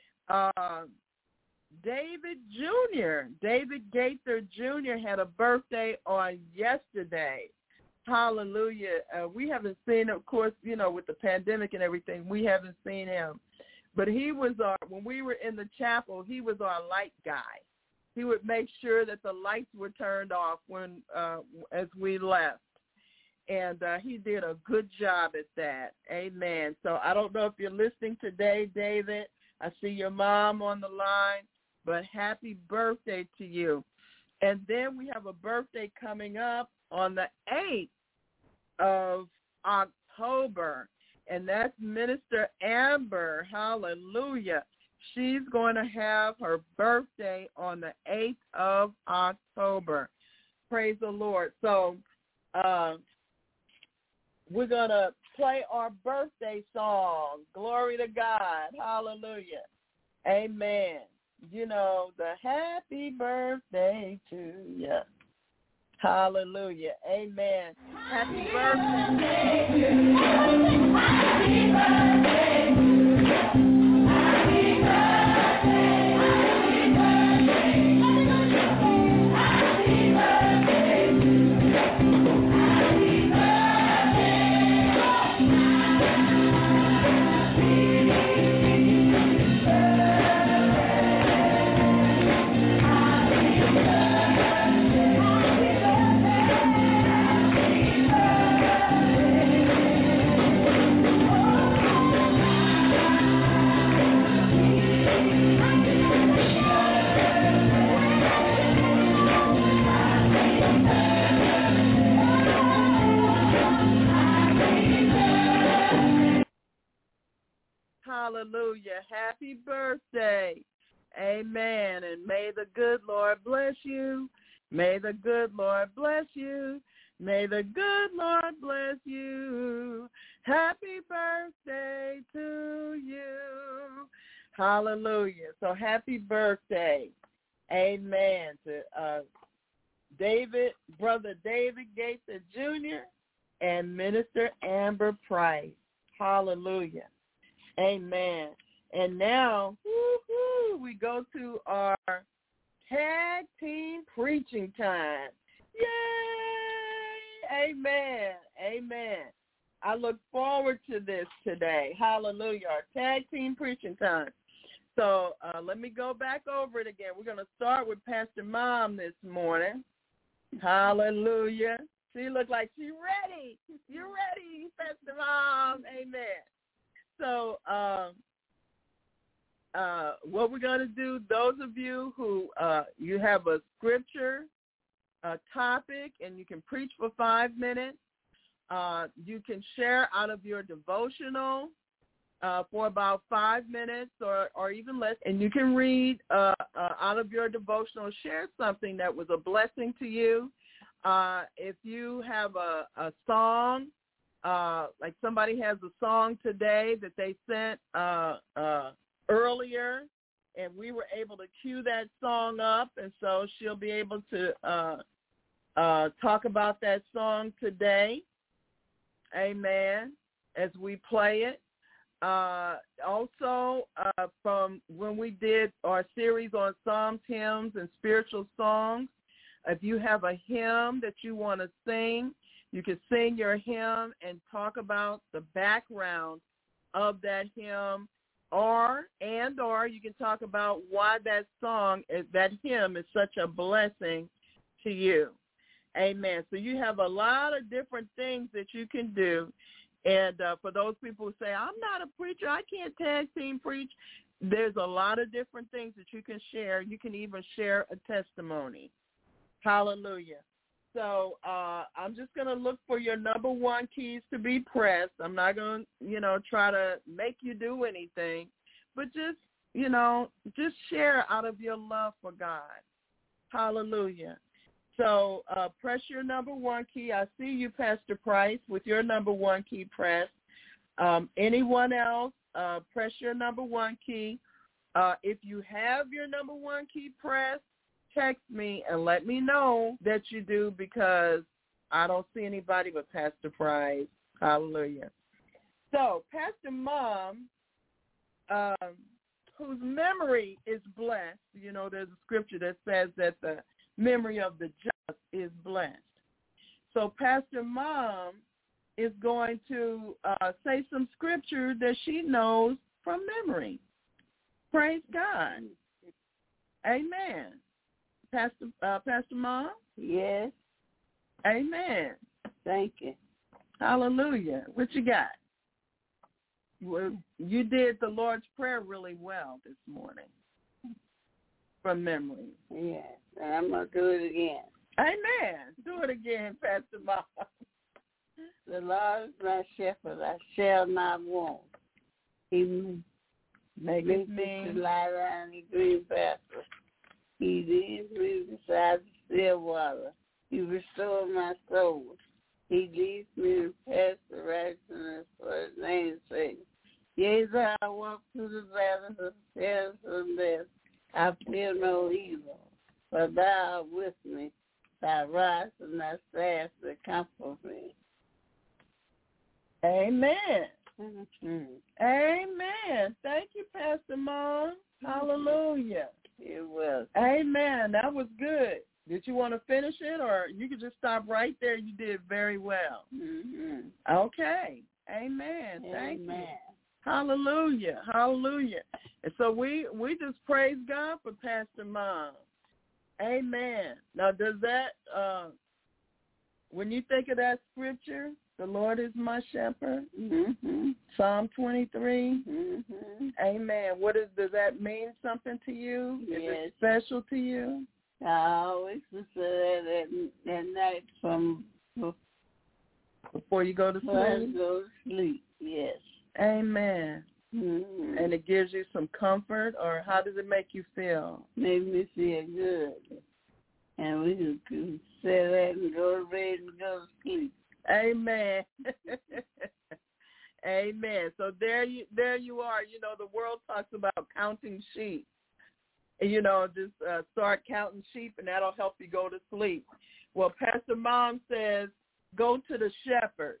David Jr., David Gaither Jr. had a birthday on yesterday. Hallelujah. We haven't seen him, of course, you know, with the pandemic and everything, we haven't seen him. But he was when we were in the chapel, he was our light guy. He would make sure that the lights were turned off when as we left. And he did a good job at that. Amen. So I don't know if you're listening today, David. I see your mom on the line, but happy birthday to you. And then we have a birthday coming up on the 8th of October, and that's Minister Amber. Hallelujah. She's going to have her birthday on the 8th of October. Praise the Lord. So we're going to play our birthday song. Glory to God. Hallelujah. Amen. You know, the happy birthday to you. Hallelujah. Amen. Happy birthday. Happy birthday. Happy birthday. Happy birthday. Happy Hallelujah. Happy birthday. Amen. And may the good Lord bless you. May the good Lord bless you. May the good Lord bless you. Happy birthday to you. Hallelujah. So happy birthday. Amen. To David, Brother David Gaither Jr. and Minister Amber Price. Hallelujah. Amen. And now, we go to our tag team preaching time. Yay! Amen. Amen. I look forward to this today. Hallelujah. Our tag team preaching time. So let me go back over it again. We're going to start with Pastor Mom this morning. Hallelujah. She looked like she's ready. You're ready, Pastor Mom. Amen. So what we're going to do, those of you who you have a scripture, a topic, and you can preach for 5 minutes, you can share out of your devotional for about 5 minutes or even less, and you can read out of your devotional, share something that was a blessing to you. If you have a song, like somebody has a song today that they sent earlier, and we were able to cue that song up, and so she'll be able to talk about that song today. Amen. As we play it. Also, from when we did our series on Psalms, hymns, and spiritual songs, if you have a hymn that you want to sing, you can sing your hymn and talk about the background of that hymn, or you can talk about why that song, that hymn is such a blessing to you. Amen. So you have a lot of different things that you can do. And for those people who say, I'm not a preacher, I can't tag team preach, there's a lot of different things that you can share. You can even share a testimony. Hallelujah. So I'm just going to look for your number one keys to be pressed. I'm not going to, try to make you do anything, but just, just share out of your love for God. Hallelujah. So press your number one key. I see you, Pastor Price, with your number one key pressed. Anyone else, press your number one key. If you have your number one key pressed, text me and let me know that you do, because I don't see anybody but Pastor Price. Hallelujah. So Pastor Mom, whose memory is blessed, there's a scripture that says that the memory of the just is blessed. So Pastor Mom is going to say some scripture that she knows from memory. Praise God. Amen. Pastor Mom? Yes. Amen. Thank you. Hallelujah. What you got? Well, you did the Lord's Prayer really well this morning from memory. Yes, and I'm going to do it again. Amen. Do it again, Pastor Mom. The Lord is my shepherd, I shall not want. He makes me to lie down in green pastures. He leads me beside the still water. He restores my soul. He leads me to path the righteousness for his name's sake. Yea, though I walk through the valley of the shadows of death, I fear no evil, for thou art with me. Thy rod and thy staff that comfort me. Amen. Mm-hmm. Amen. Thank you, Pastor Mom. Hallelujah. You're welcome. Amen. That was good. Did you want to finish it, or you could just stop right there? You did very well. Mm-hmm. Okay. Amen. Thank you. Amen. Hallelujah. Hallelujah. And so we just praise God for Pastor Mom. Amen. Now, does that, when you think of that scripture, the Lord is my shepherd, mm-hmm. Psalm 23, mm-hmm. Amen. Does that mean something to you? Yes. Is it special to you? I always say that night before you go to sleep? Before I go to sleep, yes. Amen. Mm-hmm. And it gives you some comfort, or how does it make you feel? Made me feel good. And we can say that and go to bed and go to sleep. Amen. Amen. So there you are. The world talks about counting sheep. Just start counting sheep, and that'll help you go to sleep. Well, Pastor Mom says, go to the shepherd.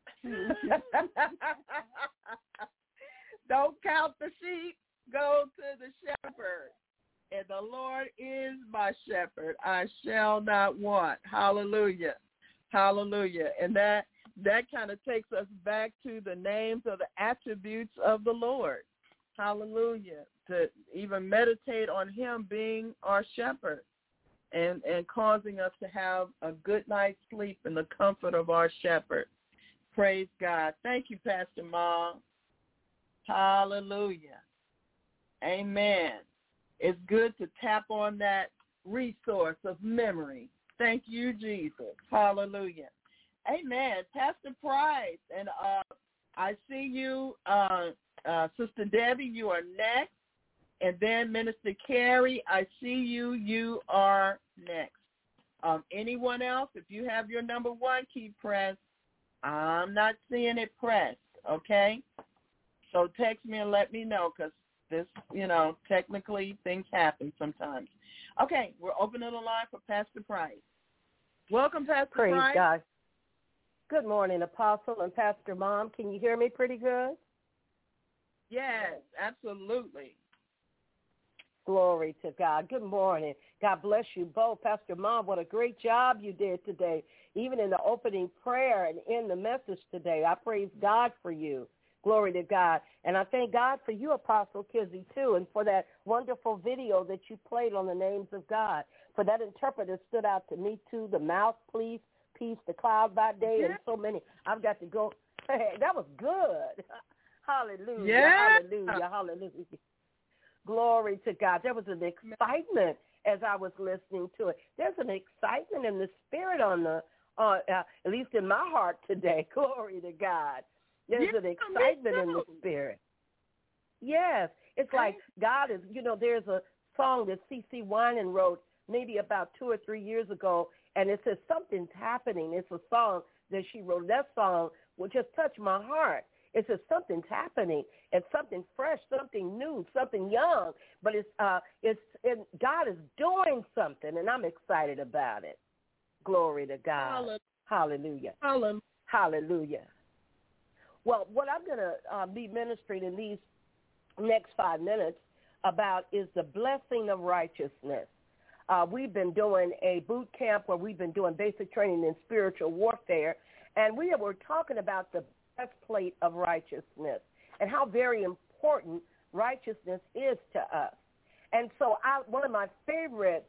Don't count the sheep. Go to the shepherd. And the Lord is my shepherd. I shall not want. Hallelujah. Hallelujah. And that kind of takes us back to the names of the attributes of the Lord. Hallelujah. To even meditate on him being our shepherd and causing us to have a good night's sleep in the comfort of our shepherd. Praise God. Thank you, Pastor Mom. Hallelujah. Amen. It's good to tap on that resource of memory. Thank you, Jesus. Hallelujah. Amen. Pastor Price, and I see you, Sister Debbie, you are next. And then Minister Carrie, I see you. You are next. Anyone else, if you have your number one key pressed, I'm not seeing it pressed, okay? So text me and let me know, because this, technically things happen sometimes. Okay, we're opening the line for Pastor Price. Welcome, Pastor Price. Praise God. Good morning, Apostle and Pastor Mom. Can you hear me pretty good? Yes, absolutely. Glory to God. Good morning. God bless you both. Pastor Mom, what a great job you did today, even in the opening prayer and in the message today. I praise God for you. Glory to God. And I thank God for you, Apostle Kizzy, too, and for that wonderful video that you played on the names of God. For that interpreter stood out to me, too, the mouthpiece, peace, the cloud by day, and so many. I've got to go. Hey, that was good. Hallelujah, hallelujah, hallelujah. Glory to God. There was an excitement as I was listening to it. There's an excitement in the spirit at least in my heart today. Glory to God. There's an excitement in the spirit. Yes. It's like God is, there's a song that C.C. Winan wrote maybe about 2 or 3 years ago, and it says something's happening. It's a song that she wrote. That song will just touch my heart. It says something's happening. It's something fresh, something new, something young. But God is doing something, and I'm excited about it. Glory to God. Hallelujah. Hallelujah. Well, what I'm going to be ministering in these next 5 minutes about is the blessing of righteousness. We've been doing a boot camp where we've been doing basic training in spiritual warfare, and we were talking about the breastplate of righteousness and how very important righteousness is to us. And so one of my favorite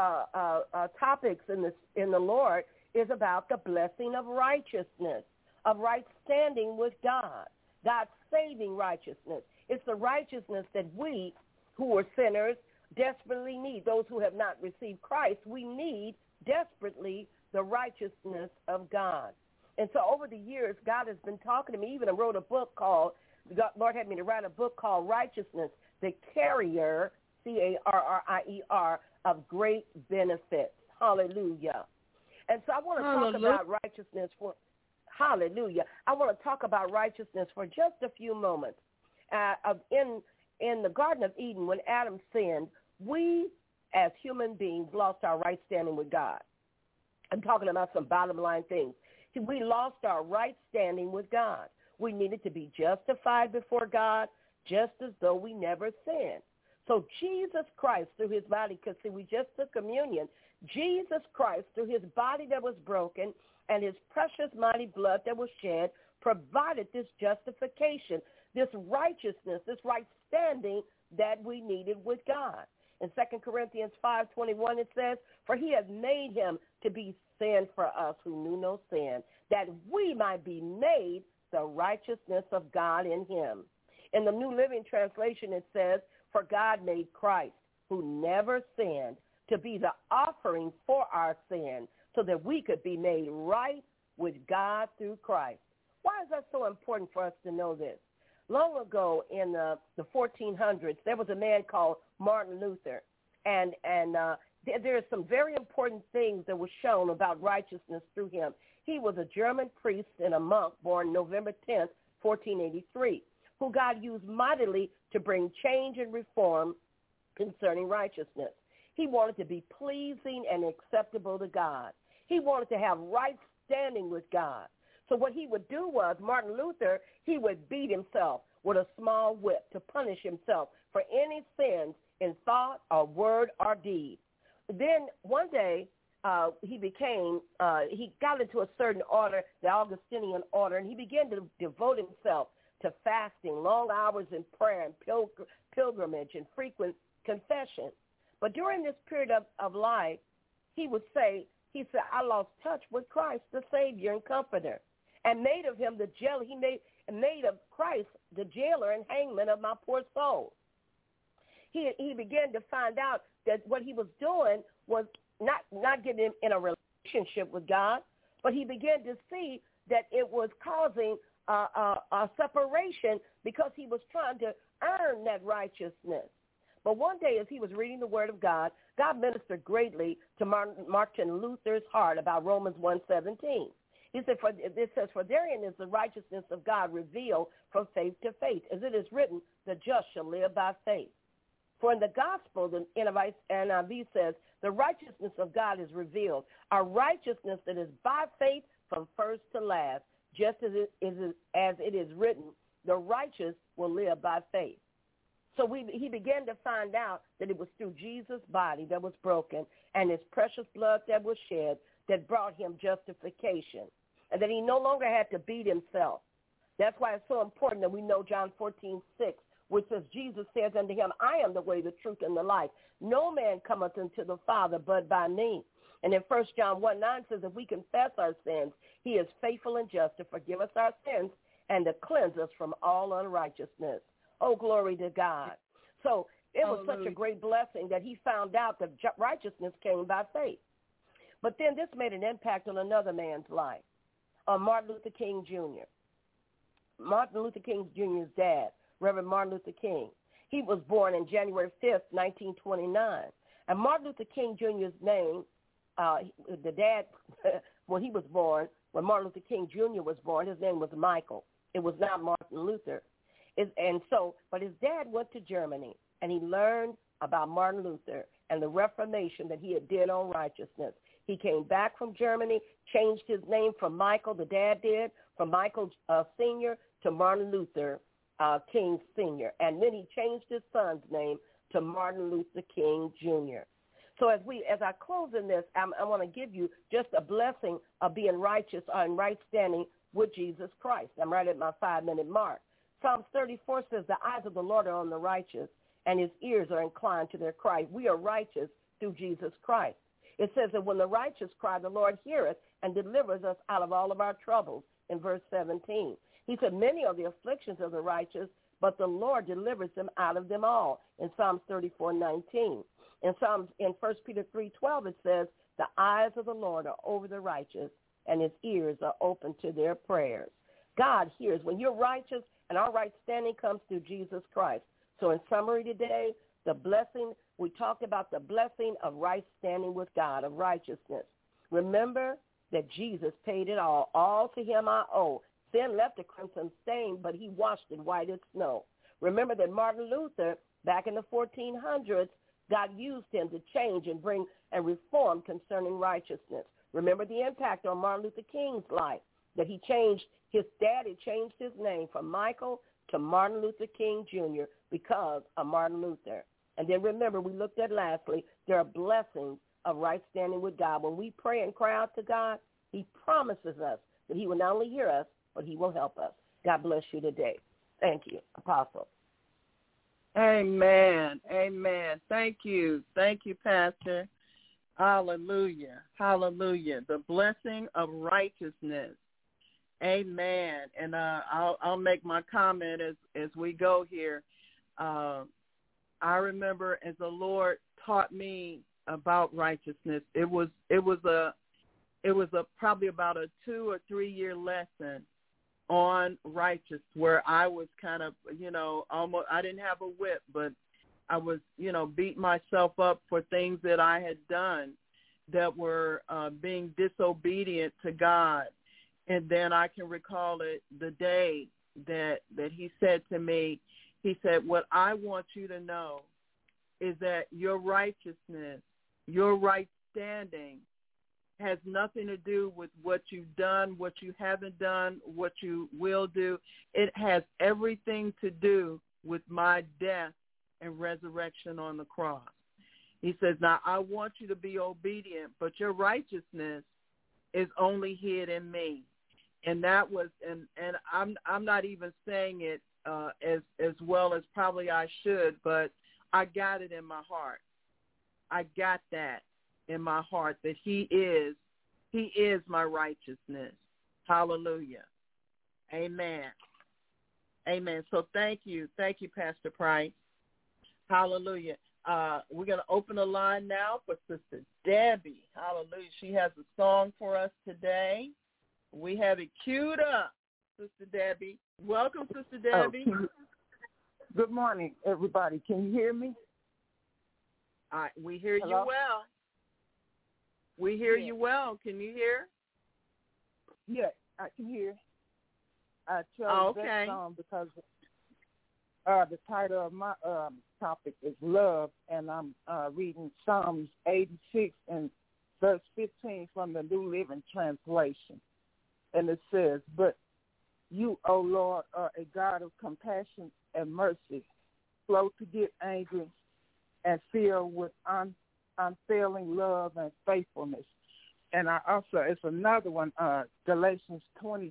topics in the Lord is about the blessing of righteousness, of right standing with God, God's saving righteousness. It's the righteousness that we who are sinners desperately need. Those who have not received Christ, we need desperately the righteousness of God. And so over the years, God has been talking to me. Even I wrote a book called, Lord had me to write a book called Righteousness, the Carrier, Carrier, of great benefits. Hallelujah. And so I want to talk about righteousness for, hallelujah. I want to talk about righteousness for just a few moments. In the Garden of Eden, when Adam sinned, we as human beings lost our right standing with God. I'm talking about some bottom line things. We lost our right standing with God. We needed to be justified before God just as though we never sinned. So Jesus Christ, through his body, because we just took communion, Jesus Christ, through his body that was broken and his precious mighty blood that was shed, provided this justification, this righteousness, this right standing that we needed with God. In 2 Corinthians 5:21, it says, for he has made him to be sin for us who knew no sin, that we might be made the righteousness of God in him. In the New Living Translation, it says, for God made Christ, who never sinned, to be the offering for our sin, so that we could be made right with God through Christ. Why is that so important for us to know this? Long ago in the 1400s, there was a man called Martin Luther, and there are some very important things that were shown about righteousness through him. He was a German priest and a monk born November 10th, 1483, who God used mightily to bring change and reform concerning righteousness. He wanted to be pleasing and acceptable to God. He wanted to have right standing with God. So what he would do was, Martin Luther, he would beat himself with a small whip to punish himself for any sins in thought or word or deed. Then one day he got into a certain order, the Augustinian order, and he began to devote himself to fasting, long hours in prayer and pilgrimage and frequent confession. But during this period of life, he said, I lost touch with Christ, the Savior and Comforter, and made of him the jailer. He made of Christ the jailer and hangman of my poor soul. He began to find out that what he was doing was not getting him in a relationship with God, but he began to see that it was causing a separation because he was trying to earn that righteousness. But one day as he was reading the Word of God, God ministered greatly to Martin Luther's heart about Romans 1:17. He said, for therein is the righteousness of God revealed from faith to faith. As it is written, the just shall live by faith. For in the gospel, the NIV says, the righteousness of God is revealed, a righteousness that is by faith from first to last, just as it is written, the righteous will live by faith. So he began to find out that it was through Jesus' body that was broken and his precious blood that was shed that brought him justification, and that he no longer had to beat himself. That's why it's so important that we know John 14:6, which says, Jesus says unto him, I am the way, the truth, and the life. No man cometh unto the Father but by me. And in 1 John 1:9 says, if we confess our sins, he is faithful and just to forgive us our sins and to cleanse us from all unrighteousness. Oh, glory to God. So it was such a great blessing that he found out that righteousness came by faith. But then this made an impact on another man's life, Martin Luther King Jr. Martin Luther King Jr.'s dad, Reverend Martin Luther King. He was born on January 5th, 1929. And Martin Luther King Jr.'s name, the dad, when he was born, when Martin Luther King Jr. was born, his name was Michael. It was not Martin Luther. But his dad went to Germany, and he learned about Martin Luther and the Reformation that he had did on righteousness. He came back from Germany, changed his name from Michael, the dad did, from Michael Sr. to Martin Luther King Sr. And then he changed his son's name to Martin Luther King Jr. So as I close in this, I want to give you just a blessing of being righteous and right standing with Jesus Christ. I'm right at my 5-minute mark. Psalms 34 says, the eyes of the Lord are on the righteous, and his ears are inclined to their cry. We are righteous through Jesus Christ. It says that when the righteous cry, the Lord heareth and delivers us out of all of our troubles, in verse 17. He said, many are the afflictions of the righteous, but the Lord delivers them out of them all, in Psalms 34:19. In 1 Peter 3:12, it says, the eyes of the Lord are over the righteous, and his ears are open to their prayers. God hears. When you're righteous, and our right standing comes through Jesus Christ. So in summary today, the blessing, we talked about the blessing of right standing with God, of righteousness. Remember that Jesus paid it all. All to him I owe. Sin left a crimson stain, but he washed it white as snow. Remember that Martin Luther, back in the 1400s, God used him to change and bring and reform concerning righteousness. Remember the impact on Martin Luther King's life, that he changed, his daddy changed his name from Michael to Martin Luther King Jr. because of Martin Luther. And then remember, we looked at lastly, there are blessings of right standing with God. When we pray and cry out to God, he promises us that he will not only hear us, but he will help us. God bless you today. Thank you, Apostle. Amen. Amen. Thank you. Thank you, Pastor. Hallelujah. Hallelujah. The blessing of righteousness. Amen. And I'll make my comment as we go here. I remember as the Lord taught me about righteousness, it was probably about a 2 or 3 year lesson on righteous, where I was kind of, almost, I didn't have a whip, but I was, beat myself up for things that I had done that were being disobedient to God. And then I can recall it the day that he said to me, he said, what I want you to know is that your righteousness, your right standing has nothing to do with what you've done, what you haven't done, what you will do. It has everything to do with my death and resurrection on the cross. He says, now I want you to be obedient, but your righteousness is only hid in me. And that was, and I'm not even saying it as well as probably I should, but I got it in my heart. I got that in my heart, that he is my righteousness. Hallelujah. Amen. Amen. So thank you, Pastor Price. Hallelujah. We're going to open the line now for Sister Debbie. Hallelujah. She has a song for us today. We have it queued up, Sister Debbie. Welcome, Sister Debbie. Good morning, everybody. Can you hear me? We hear Hello? you well. We hear you well. Can you hear? Yeah, I can hear. I chose that song because the title of my topic is love, and I'm reading Psalms 86 and verse 15 from the New Living Translation. And it says, but you, O Lord, are a God of compassion and mercy, slow to get angry, and filled with unfailing love and faithfulness. And I also, it's another one, Galatians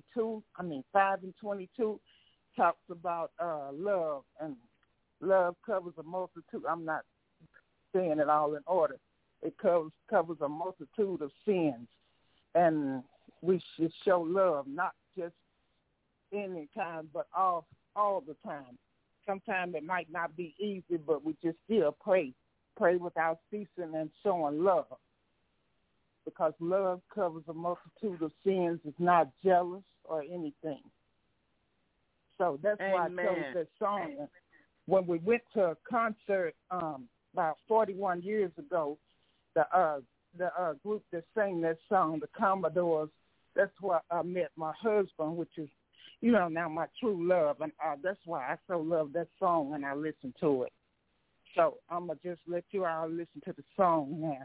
5:22 talks about love, and love covers a multitude. I'm not saying it all in order. It covers a multitude of sins, and we should show love, not just any time, but all the time. Sometimes it might not be easy, but we just still pray without ceasing and showing love, because love covers a multitude of sins. It's not jealous or anything. So that's why I chose that song. When we went to a concert about 41 years ago, the group that sang that song, the Commodores, that's where I met my husband, which is, now my true love. And that's why I so love that song when I listen to it. So I'm going to just let you all listen to the song now.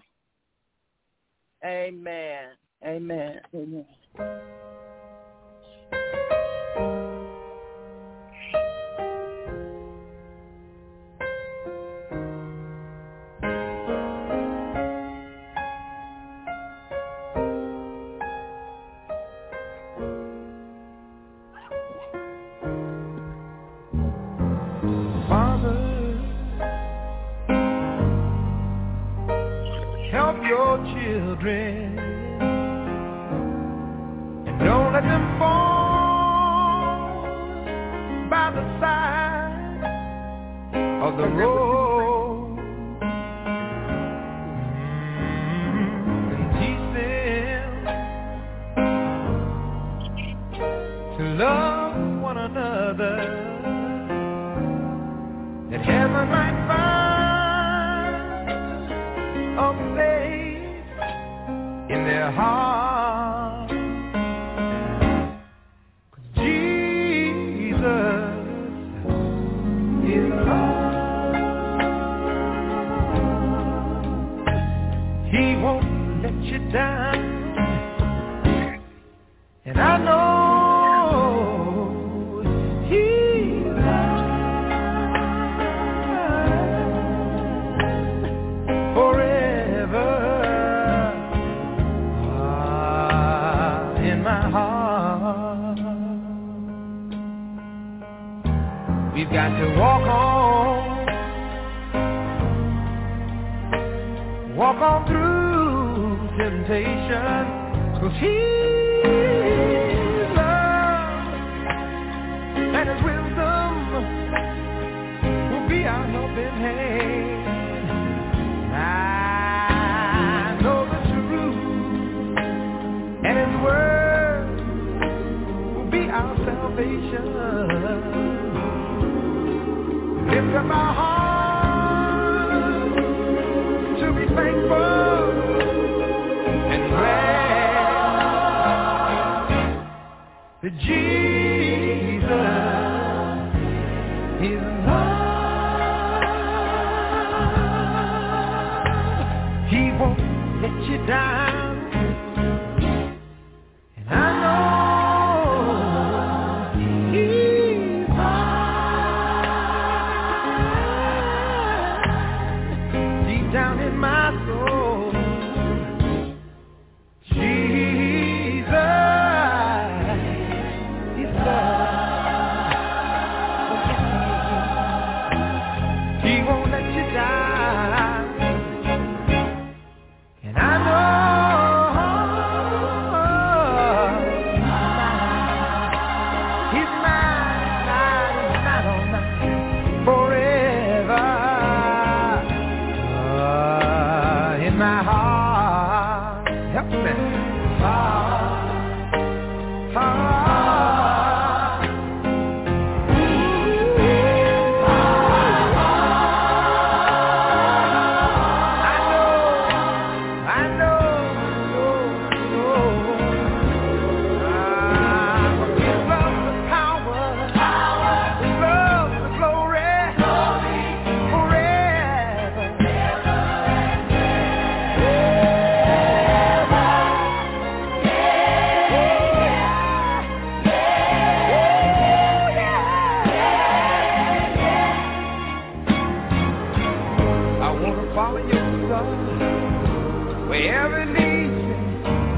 Amen. Amen. Amen. Children, and don't let them fall by the side of the road, and teach them to love one another, that heaven might find a place in their heart. 'Cause Jesus is love. He won't let you down, and I know He's mine forever. We've got to walk on through temptation, 'cause His love and His wisdom will be our helping hand. I know the truth, and His word will be our salvation. Lift up our hearts to be thankful and glad that Jesus is love. He won't let you down, and I know down in my soul, Jesus is love. He won't let you down, and I know He's mine forever. My heart, help me. Wherever it leads me,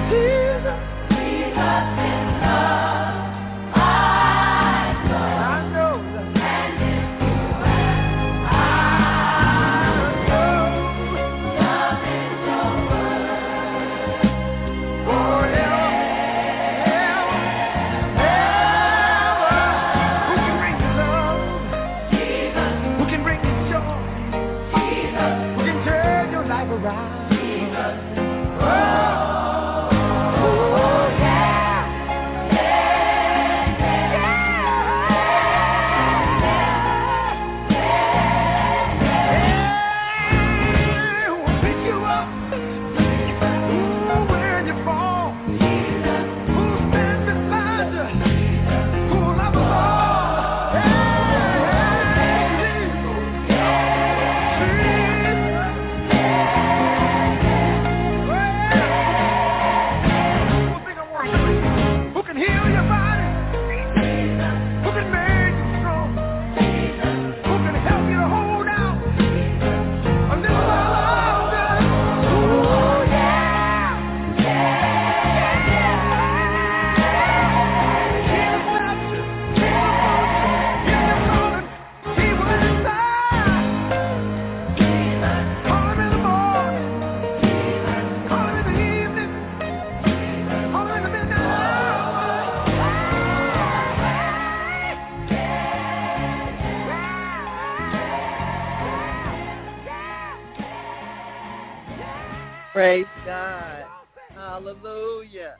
Praise God. Hallelujah.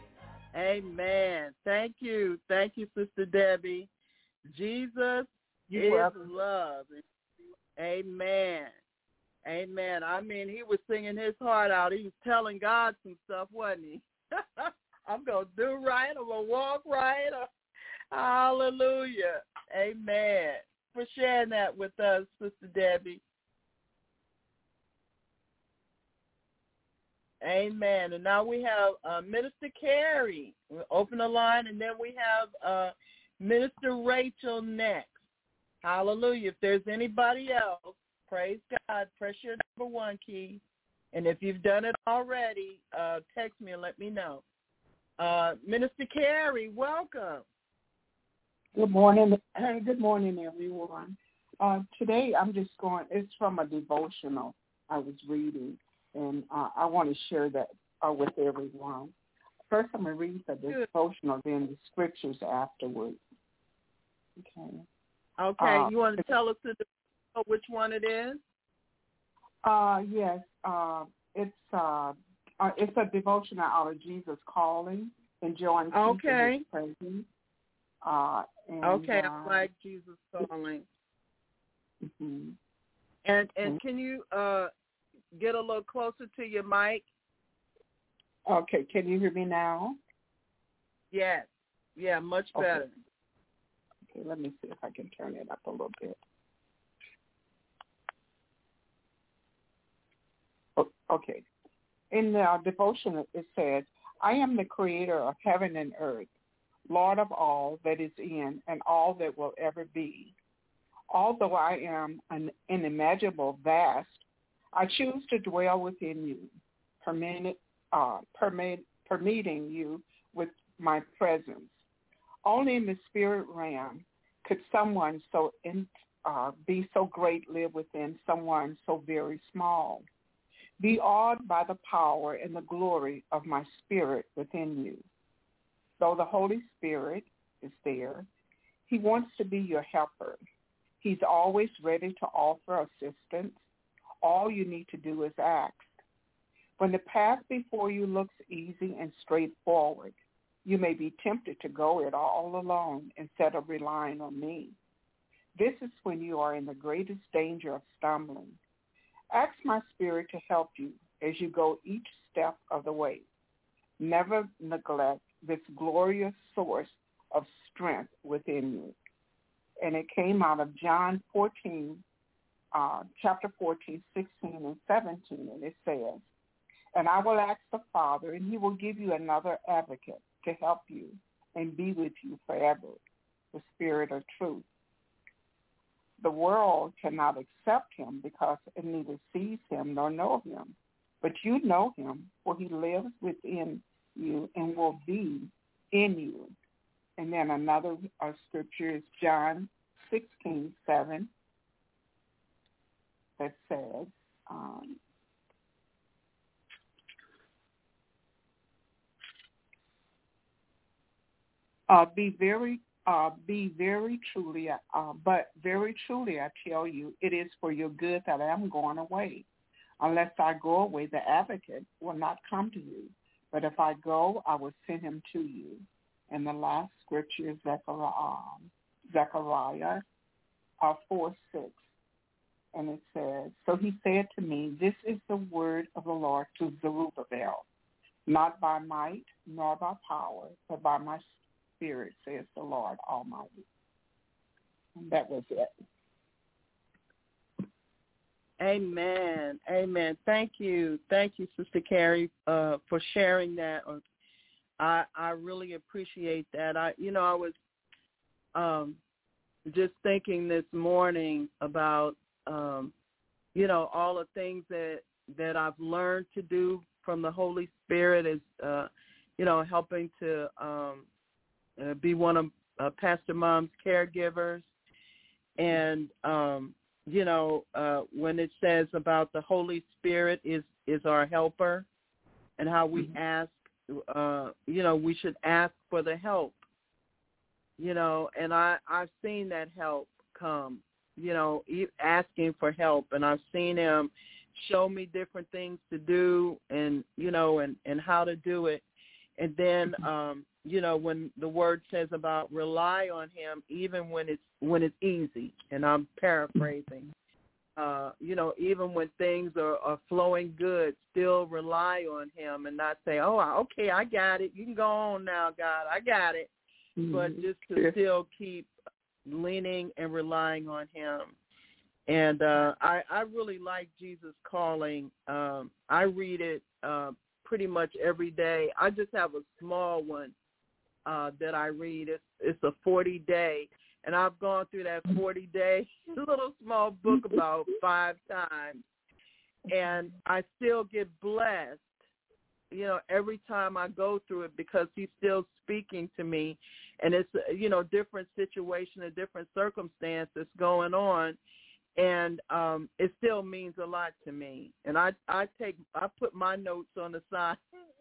Amen. Thank you. Thank you, Sister Debbie. Jesus is love. Amen. Amen. I mean, he was singing his heart out. He was telling God some stuff, wasn't he? I'm going to do right. I'm going to walk right. Hallelujah. Amen. For sharing that with us, Sister Debbie. Amen. And now we have Minister Carrie. We'll open the line, and then we have Minister Rachel next. Hallelujah. If there's anybody else, praise God, press your number 1 key. And if you've done it already, text me and let me know. Minister Carrie, welcome. Good morning. Good morning, everyone. Today I'm just going, it's from a devotional I was reading, and I want to share that with everyone. First, I'm going to read the devotional, then the scriptures afterwards. Okay. Okay. You want to tell us which one it is? Yes. It's a devotional out of Jesus Calling, enjoying peace in His presence. I like Jesus Calling. Mm-hmm. And can you get a little closer to your mic? Okay, can you hear me now? Yes. Yeah, much better. Okay, let me see if I can turn it up a little bit. Okay. In the devotion, it says, I am the creator of heaven and earth, Lord of all that is in and all that will ever be. Although I am an inimaginable vast, I choose to dwell within you, permeating you with my presence. Only in the spirit realm could someone be so great live within someone so very small. Be awed by the power and the glory of my spirit within you. Though the Holy Spirit is there, he wants to be your helper. He's always ready to offer assistance. All you need to do is ask. When the path before you looks easy and straightforward, you may be tempted to go it all alone instead of relying on me. This is when you are in the greatest danger of stumbling. Ask my spirit to help you as you go each step of the way. Never neglect this glorious source of strength within you. And it came out of John 14, chapter 14, 16, and 17, and it says, and I will ask the Father, and he will give you another advocate to help you and be with you forever, the Spirit of truth. The world cannot accept him because it neither sees him nor know him. But you know him, for he lives within you and will be in you. And then another scripture is John 16:7 that says, be very truly, but very truly I tell you, it is for your good that I am going away. Unless I go away, the advocate will not come to you. But if I go, I will send him to you. And the last scripture is Zechariah 4:6. And it says, so he said to me, this is the word of the Lord to Zerubbabel, not by might nor by power, but by my Spirit, says the Lord Almighty. And that was it. Amen. Amen. Thank you, Sister Carrie, for sharing that. I really appreciate that. I was just thinking this morning about all the things that I've learned to do from the Holy Spirit is helping to be one of Pastor Mom's caregivers. And, when it says about the Holy Spirit is our helper and how we ask, we should ask for the help, and I've seen that help come, asking for help. And I've seen him show me different things to do and how to do it. And then, when the word says about rely on him, even when it's easy, and I'm paraphrasing, even when things are flowing good, still rely on him and not say, oh, okay, I got it. You can go on now, God, I got it. Mm-hmm. But just to still keep leaning and relying on him. And I really like Jesus Calling. I read it pretty much every day. I just have a small one that I read. It's a 40-day, and I've gone through that 40-day little small book about 5 times, and I still get blessed, every time I go through it, because he's still speaking to me, and it's, different situation and different circumstances going on. And it still means a lot to me. And I put my notes on the side,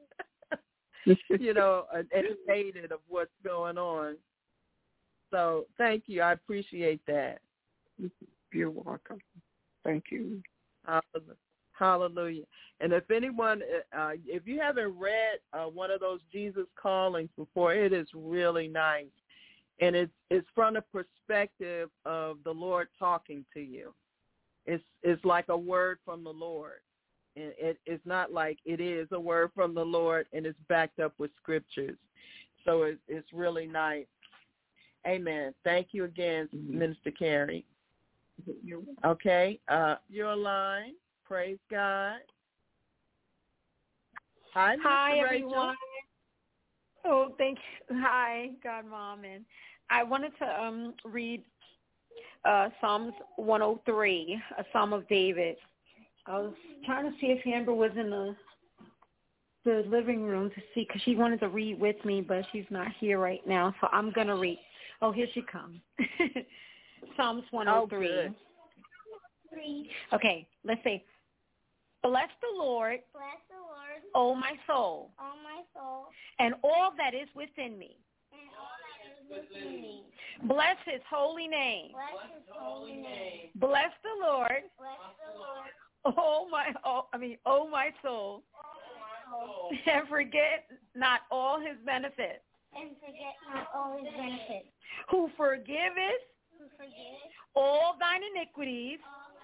educated of what's going on. So thank you. I appreciate that. You're welcome. Thank you. Hallelujah. And if anyone, if you haven't read one of those Jesus Callings before, it is really nice. And it's from the perspective of the Lord talking to you. It's like a word from the Lord. And it's not like it is a word from the Lord, and it's backed up with scriptures. So it's really nice. Amen. Thank you again, Minister Carrie. Okay. You're online. Praise God. Hi, Minister Hi, Rachel. everyone. Oh, thank you. Hi, God, Mom. And I wanted to read Psalms 103, a Psalm of David. I was trying to see if Amber was in the living room to see, because she wanted to read with me, but she's not here right now, so I'm going to read. Oh, here she comes. Psalms 103. Oh, okay, let's say, Bless the Lord, O my soul, and all that is within me. Bless his holy name. Bless the Lord. Oh my soul. And forget not all his benefits. Who forgiveth all thine iniquities.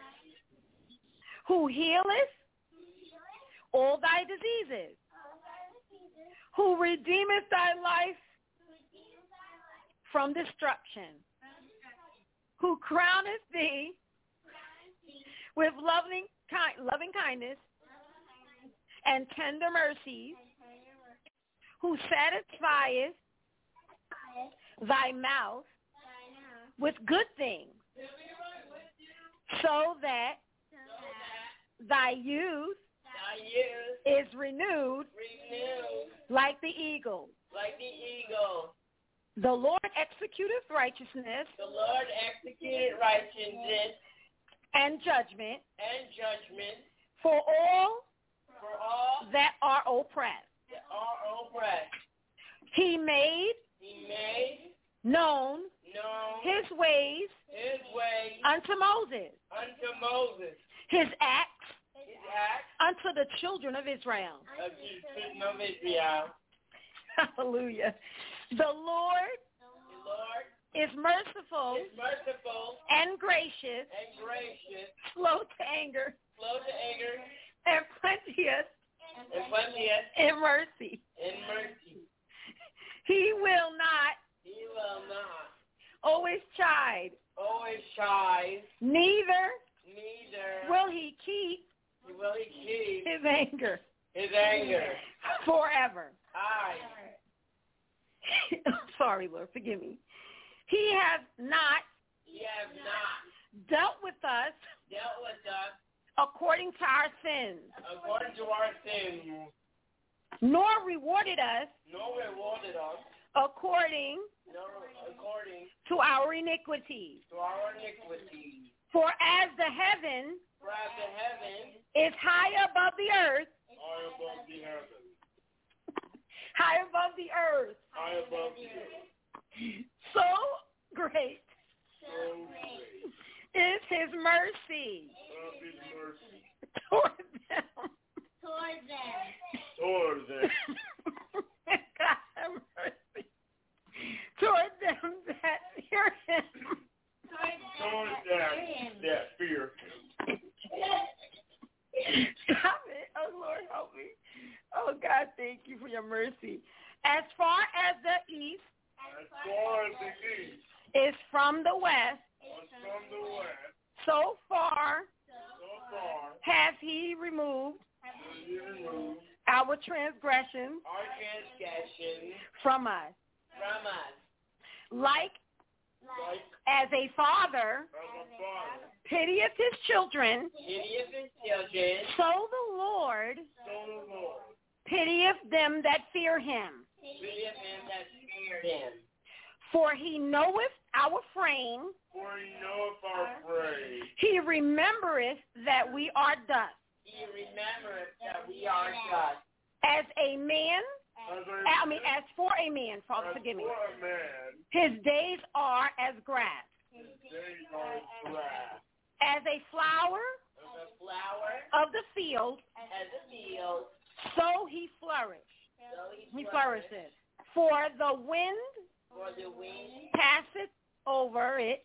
Who healeth all thy diseases. Who redeemeth thy life from destruction. Who crowneth thee with loving kindness and tender mercies. Who satisfieth thy mouth with good things, so that thy youth is renewed like the eagle. Like the eagle. The Lord executeth righteousness. The Lord executed righteousness and judgment. And judgment for all that are oppressed. That are oppressed. He made known his ways unto Moses. His acts unto the children of Israel. Hallelujah. The Lord is merciful and gracious, slow to anger, and plenteous in mercy. He will not always chide. Neither will he keep his anger forever. Sorry, Lord, forgive me. He has not dealt with us according to our sins, nor rewarded us according to our iniquities. For as the heaven is high above the earth, so great is his mercy toward them. God have mercy. Toward them that fear him. That fear him. Stop it. Oh, Lord, help me. Oh, God, thank you for your mercy. As far as the east is from the west, so far has he removed our transgressions from us. Like as a father pitieth his children, so the Lord pitieth them that fear him. For he knoweth our frame. He remembereth that we are dust. As for a man, Father, forgive me. His days are as grass. As a flower of the field, so he flourishes. For the wind passeth over it,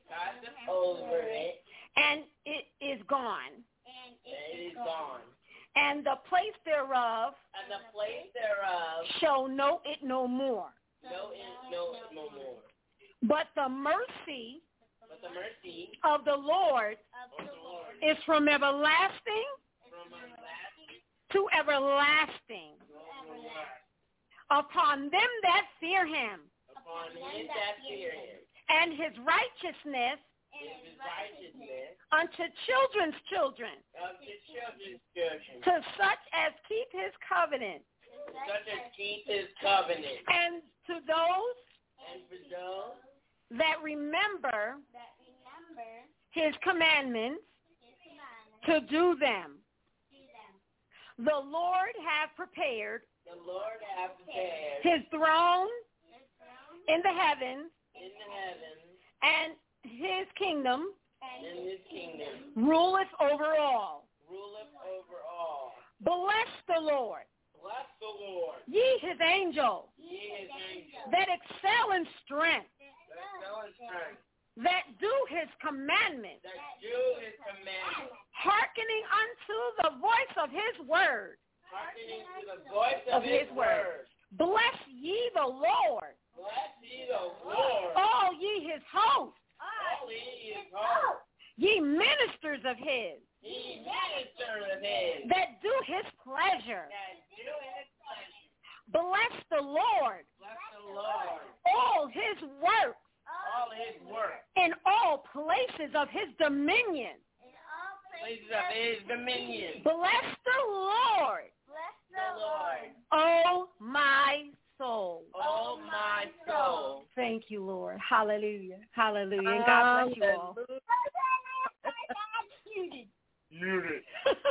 and it is gone. And the place thereof shall know it no more. But the mercy of the Lord is from everlasting to everlasting upon them that fear him. And his righteousness unto children's children, to such as keep his covenant, and to those that remember his commandments to do them. The Lord hath prepared his throne in the heavens, and his kingdom ruleth over all. Bless the Lord. Ye his angels that excel in strength, that do his commandments, hearkening unto the voice of his word. Bless ye the Lord. All ye his hosts. Ye ministers of his. That do his pleasure. Bless the Lord. All his works. In all places of his dominion. Bless the Lord. Oh my you, Lord. Hallelujah. Hallelujah. And God bless you all. Muted.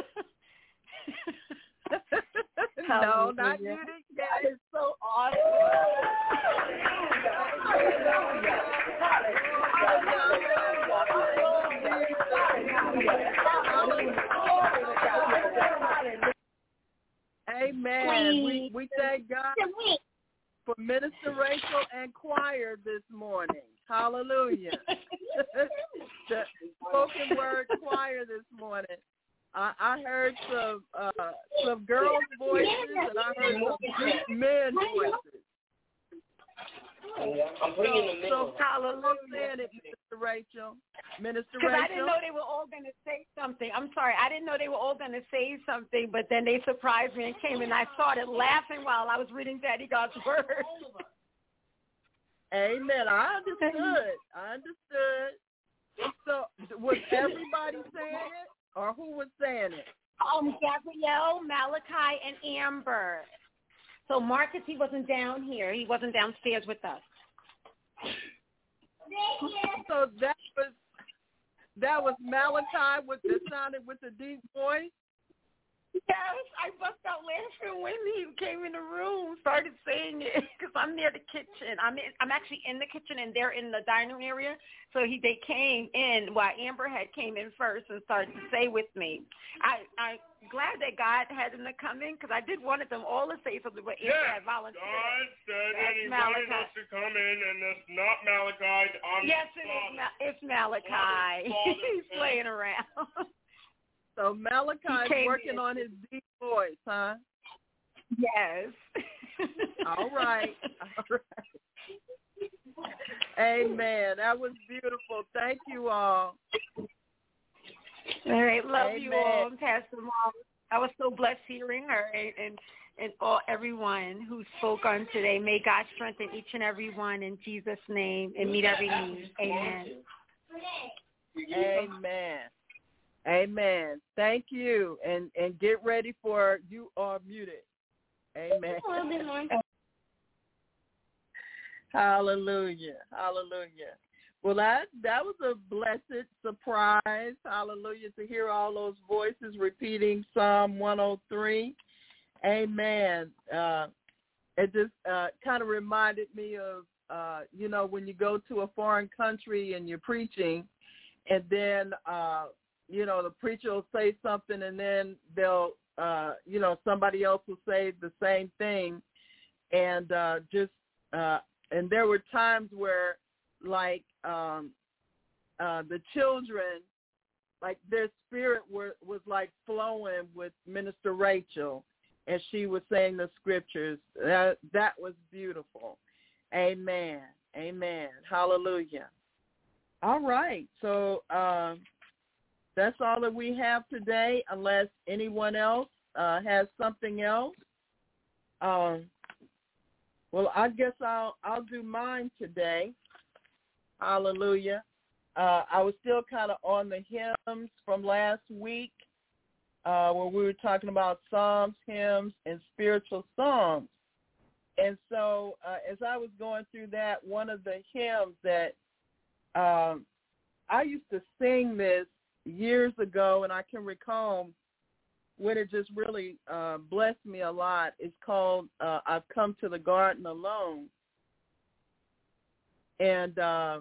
No, not muted. That is so awesome. Amen. We thank God for Minister Rachel and choir this morning. Hallelujah. The spoken word choir this morning. I heard some girls' voices and I heard some men's voices. I'm bringing them in. So hallelujah, Minister Rachel. Because I didn't know they were all going to say something. I'm sorry. I didn't know they were all going to say something, but then they surprised me and came and I started laughing while I was reading Daddy God's Word. Amen. I understood. So was everybody saying it, or who was saying it? Gabrielle, Malachi, and Amber. So Marcus, he wasn't down here. He wasn't downstairs with us. So that was Malachi with the sounded with the deep voice. Yes, I bust out laughing when he came in the room, started saying it because I'm near the kitchen. I'm actually in the kitchen and they're in the dining room area. So they came in while Amber had came in first and started to say with me. I'm glad that God had them to come in because I did wanted them all to say something, but Amber had volunteered. God said anybody wants to come in, and it's not Malachi. Yes, it's Malachi. He's playing around. So Malachi's working on his deep voice, huh? Yes. All right. Amen. That was beautiful. Thank you all. All right. Love you all. And Pastor Mom. I was so blessed hearing her and everyone who spoke on today. May God strengthen each and every one in Jesus' name and meet every need. Amen. Amen. Amen. Thank you. And get ready for You Are Muted. Amen. Hallelujah. Hallelujah. Well, that was a blessed surprise. Hallelujah. To hear all those voices repeating Psalm 103. Amen. It just kind of reminded me of, when you go to a foreign country and you're preaching and then, the preacher will say something and then they'll, somebody else will say the same thing. And and there were times where, like, the children, like their spirit was like flowing with Minister Rachel as she was saying the scriptures. That was beautiful. Amen. Amen. Hallelujah. All right. So that's all that we have today, unless anyone else has something else. Well, I guess I'll do mine today. Hallelujah. I was still kind of on the hymns from last week where we were talking about psalms, hymns, and spiritual songs. And so as I was going through that, one of the hymns that I used to sing this years ago, and I can recall when it just really blessed me a lot. It's called I've Come to the Garden Alone. And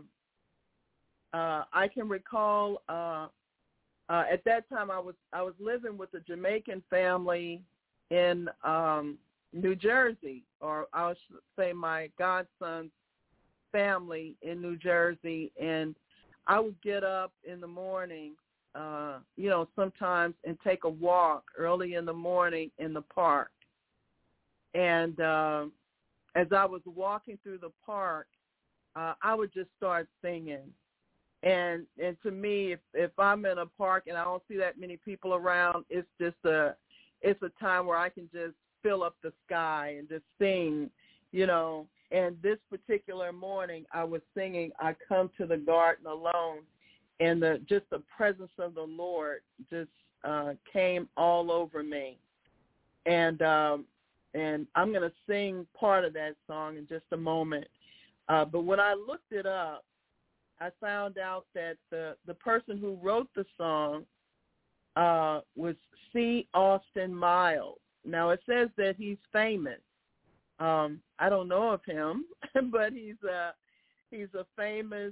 I can recall at that time I was living with a Jamaican family in New Jersey, or I should say my godson's family in New Jersey, and I would get up in the morning, sometimes and take a walk early in the morning in the park. And as I was walking through the park, I would just start singing. And to me, if I'm in a park and I don't see that many people around, it's a time where I can just fill up the sky and just sing, And this particular morning, I was singing, I Come to the Garden Alone, and the presence of the Lord just came all over me. And I'm going to sing part of that song in just a moment. But when I looked it up, I found out that the person who wrote the song was C. Austin Miles. Now, it says that he's famous. I don't know of him, but he's a famous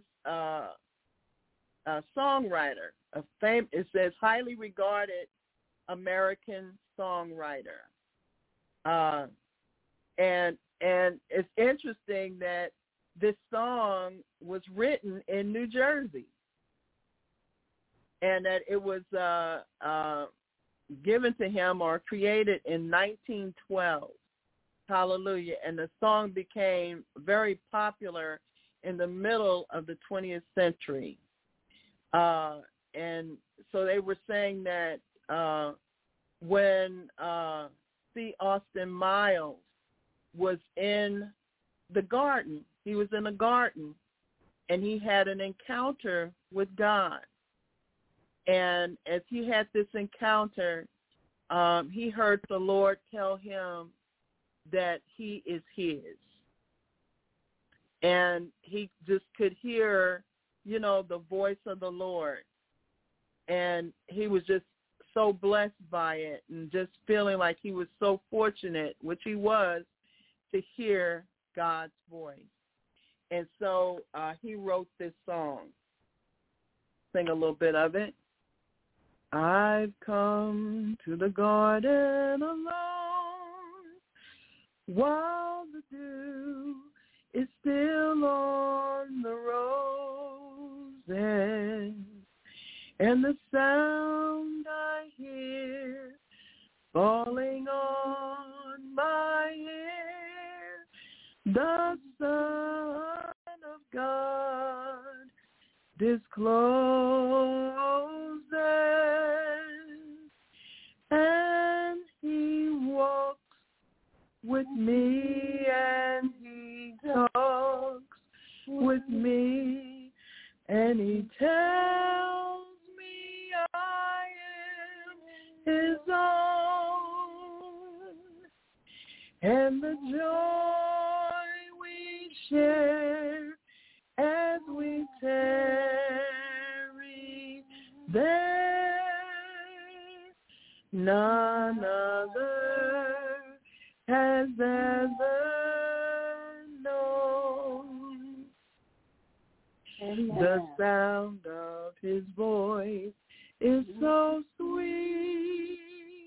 songwriter. It says highly regarded American songwriter. And it's interesting that this song was written in New Jersey, and that it was given to him or created in 1912. Hallelujah. And the song became very popular in the middle of the 20th century. And so they were saying that when C. Austin Miles was in the garden, he was in a garden, and he had an encounter with God. And as he had this encounter, he heard the Lord tell him that he is his. And he just could hear, the voice of the Lord. And he was just so blessed by it and just feeling like he was so fortunate, which he was, to hear God's voice. And so he wrote this song. Sing a little bit of it. I've come to the garden alone while the dew is still on the roses, and the sound I hear falling on my ear, the Son of God discloses, and he walks with me and he talks with me, and he tells me I am his own, and the joy we share as we tarry there, none other has ever known. The sound of his voice is so sweet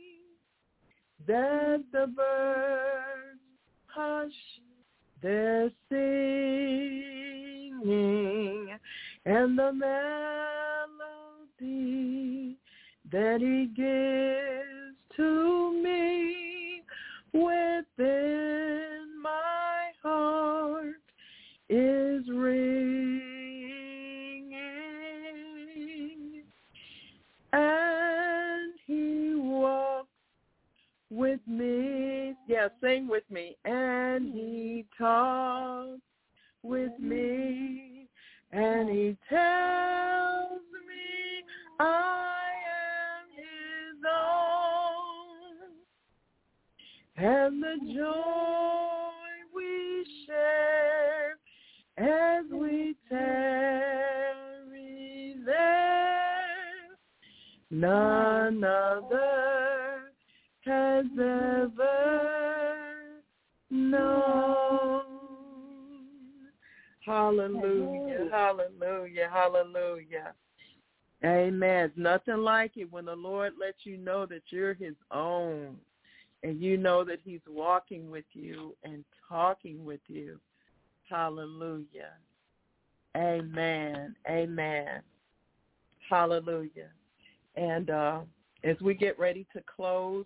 that the birds hush their singing, and the melody that he gives to me within my heart is ringing, and he walks with me. Yeah, sing with me. And he talks with me, and he tells me I am his own, and the joy we share as we tarry there, none other has ever known. Hallelujah, hallelujah, hallelujah. Amen. It's nothing like it when the Lord lets you know that you're his own, and you know that he's walking with you and talking with you. Hallelujah. Amen. Amen. Hallelujah. And as we get ready to close,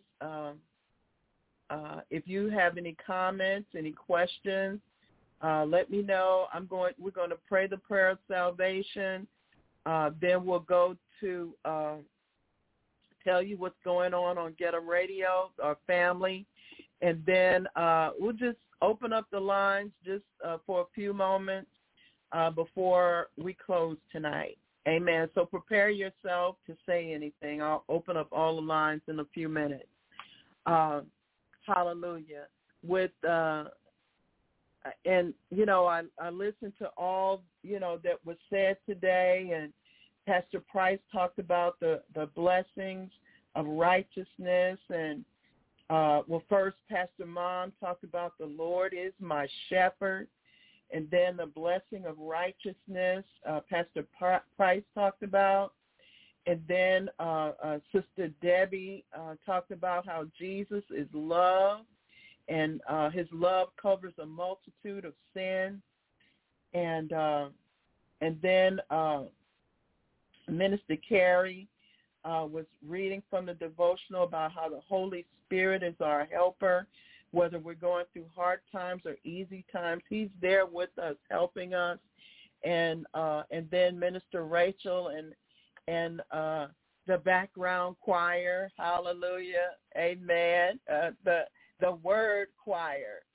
if you have any comments, any questions, let me know. We're going to pray the prayer of salvation. Then we'll go to tell you what's going on Get 'em Radio, our family. And then we'll just open up the lines just for a few moments before we close tonight. Amen. So prepare yourself to say anything. I'll open up all the lines in a few minutes. Hallelujah. With and you know, I listened to all, you know, that was said today, and Pastor Price talked about the blessings of righteousness, and first Pastor Mom talked about the Lord is my shepherd, and then the blessing of righteousness Pastor Price talked about, and then Sister Debbie talked about how Jesus is love, and his love covers a multitude of sin, and then Minister Carey was reading from the devotional about how the Holy Spirit is our helper, whether we're going through hard times or easy times. He's there with us, helping us. And then Minister Rachel and the background choir, hallelujah, amen, the word choir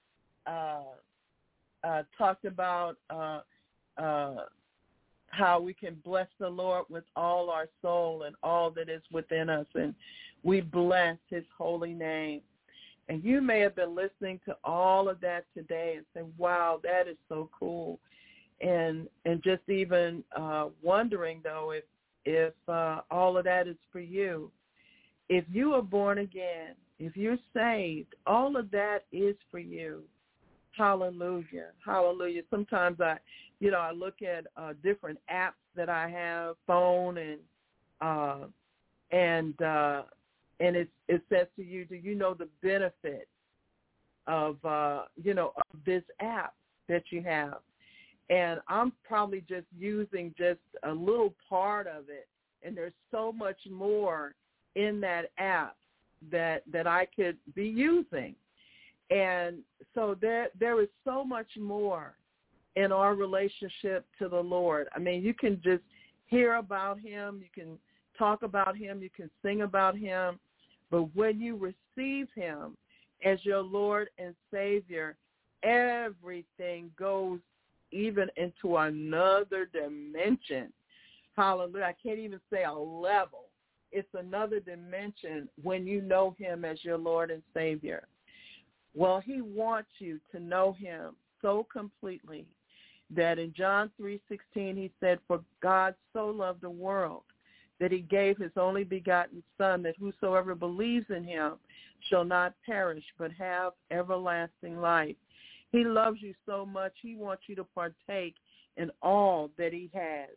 talked about how we can bless the Lord with all our soul and all that is within us, and we bless his holy name. And you may have been listening to all of that today and say, wow, that is so cool. And just even wondering, though, if all of that is for you. If you are born again, if you're saved, all of that is for you. Hallelujah. Hallelujah. Sometimes I look at different apps that I have, phone, and it says to you, do you know the benefit of this app that you have? And I'm probably just using just a little part of it, and there's so much more in that app that I could be using. And so there is so much more in our relationship to the Lord. I mean, you can just hear about him, you can talk about him, you can sing about him, but when you receive him as your Lord and Savior, everything goes even into another dimension. Hallelujah. I can't even say a level. It's another dimension when you know him as your Lord and Savior. Well, he wants you to know him so completely that in John 3:16 he said, for God so loved the world that he gave his only begotten Son, that whosoever believes in him shall not perish but have everlasting life. He loves you so much, he wants you to partake in all that he has.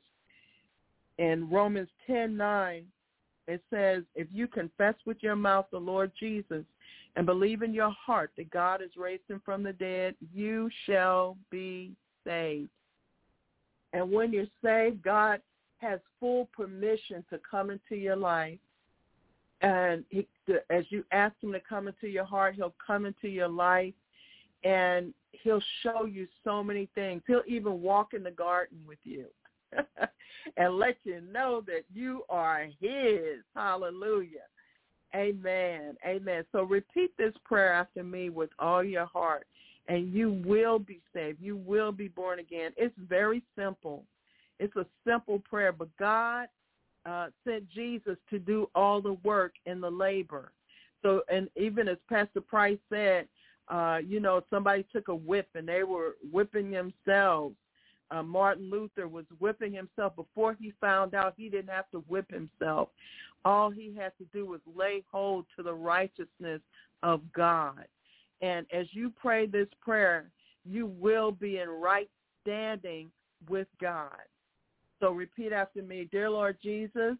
In Romans 10:9, it says, if you confess with your mouth the Lord Jesus and believe in your heart that God has raised him from the dead, you shall be saved. And when you're saved, God has full permission to come into your life. And as you ask him to come into your heart, he'll come into your life, and he'll show you so many things. He'll even walk in the garden with you and let you know that you are his. Hallelujah. Amen. Amen. So repeat this prayer after me with all your heart, and you will be saved. You will be born again. It's very simple. It's a simple prayer, but God sent Jesus to do all the work and the labor. So, and even as Pastor Price said, somebody took a whip and they were whipping themselves. Martin Luther was whipping himself before he found out he didn't have to whip himself. All he had to do was lay hold to the righteousness of God. And as you pray this prayer, you will be in right standing with God. So repeat after me. Dear Lord Jesus,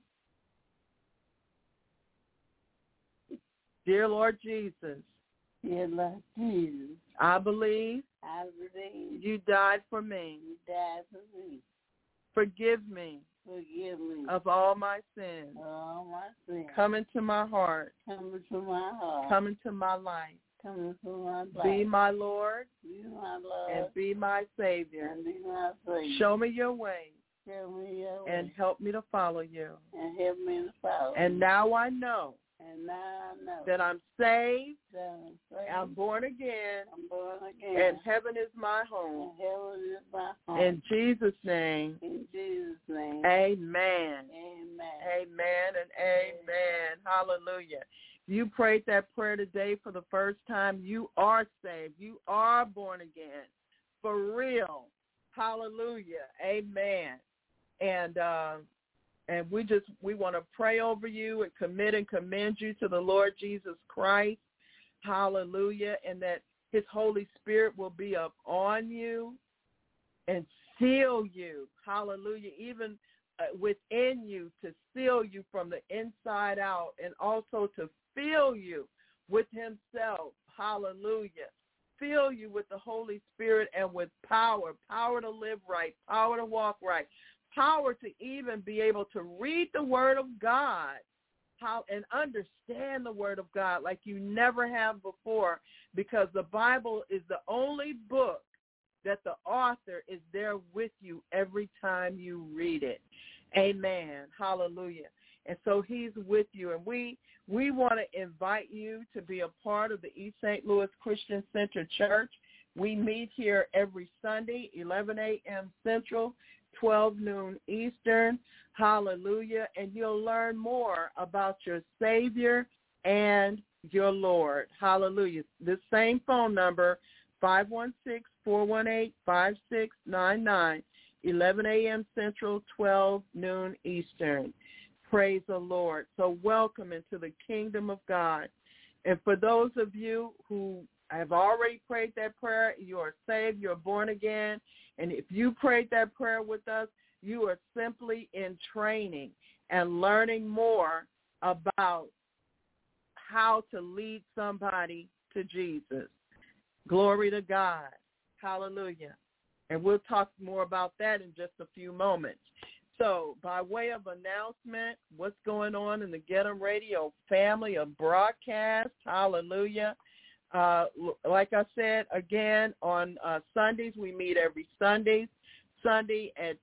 dear Lord Jesus, dear Lord Jesus, I believe you died for me. You died for me. Forgive me. Forgive me of all my sins. All my sins. Come into my heart. Come into my heart. Come into my life. Come into my life. Be my Lord. Be my Lord. And be my Savior. And be my Savior. Show me your way. Show me your way. And help me to follow you. And help me to follow and you. Now I know. And now I know that I'm saved. I'm born again. I'm born again. And heaven is my home. And heaven is my home. In Jesus' name. In Jesus' name. Amen. Amen. Amen and amen. Hallelujah. If you prayed that prayer today for the first time, you are saved. You are born again. for real. Hallelujah. Amen. And we want to pray over you and commit and commend you to the Lord Jesus Christ. Hallelujah. And that his Holy Spirit will be up on you and seal you. Hallelujah. Even within you, to seal you from the inside out, and also to fill you with himself. Hallelujah. Fill you with the Holy Spirit and with power to live right, power to walk right, power to even be able to read the Word of God and understand the Word of God like you never have before, because the Bible is the only book that the author is there with you every time you read it. Amen. Hallelujah. And so he's with you. And we want to invite you to be a part of the East St. Louis Christian Center Church. We meet here every Sunday, 11 a.m. Central, 12 noon Eastern. Hallelujah. And you'll learn more about your Savior and your Lord. Hallelujah. The same phone number, 516-418-5699, 11 a.m. Central, 12 noon Eastern. Praise the Lord. So welcome into the kingdom of God. And for those of you who have already prayed that prayer, you are saved, you're born again. And if you prayed that prayer with us, you are simply in training and learning more about how to lead somebody to Jesus. Glory to God. Hallelujah. And we'll talk more about that in just a few moments. So by way of announcement, what's going on in the Get 'em Radio family of broadcast, hallelujah. Like I said, again, on Sundays, we meet every Sunday at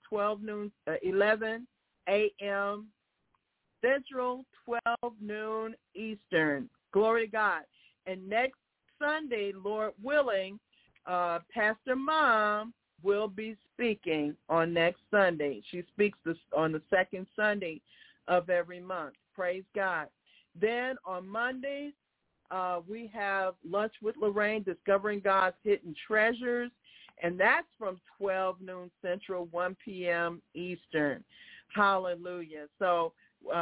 11 a.m. Central, 12 noon Eastern. Glory to God. And next Sunday, Lord willing, Pastor Mom will be speaking on next Sunday. She speaks on the second Sunday of every month. Praise God. Then on Mondays, we have Lunch with Lorraine, Discovering God's Hidden Treasures, and that's from 12 noon Central, 1 p.m. Eastern. Hallelujah. So,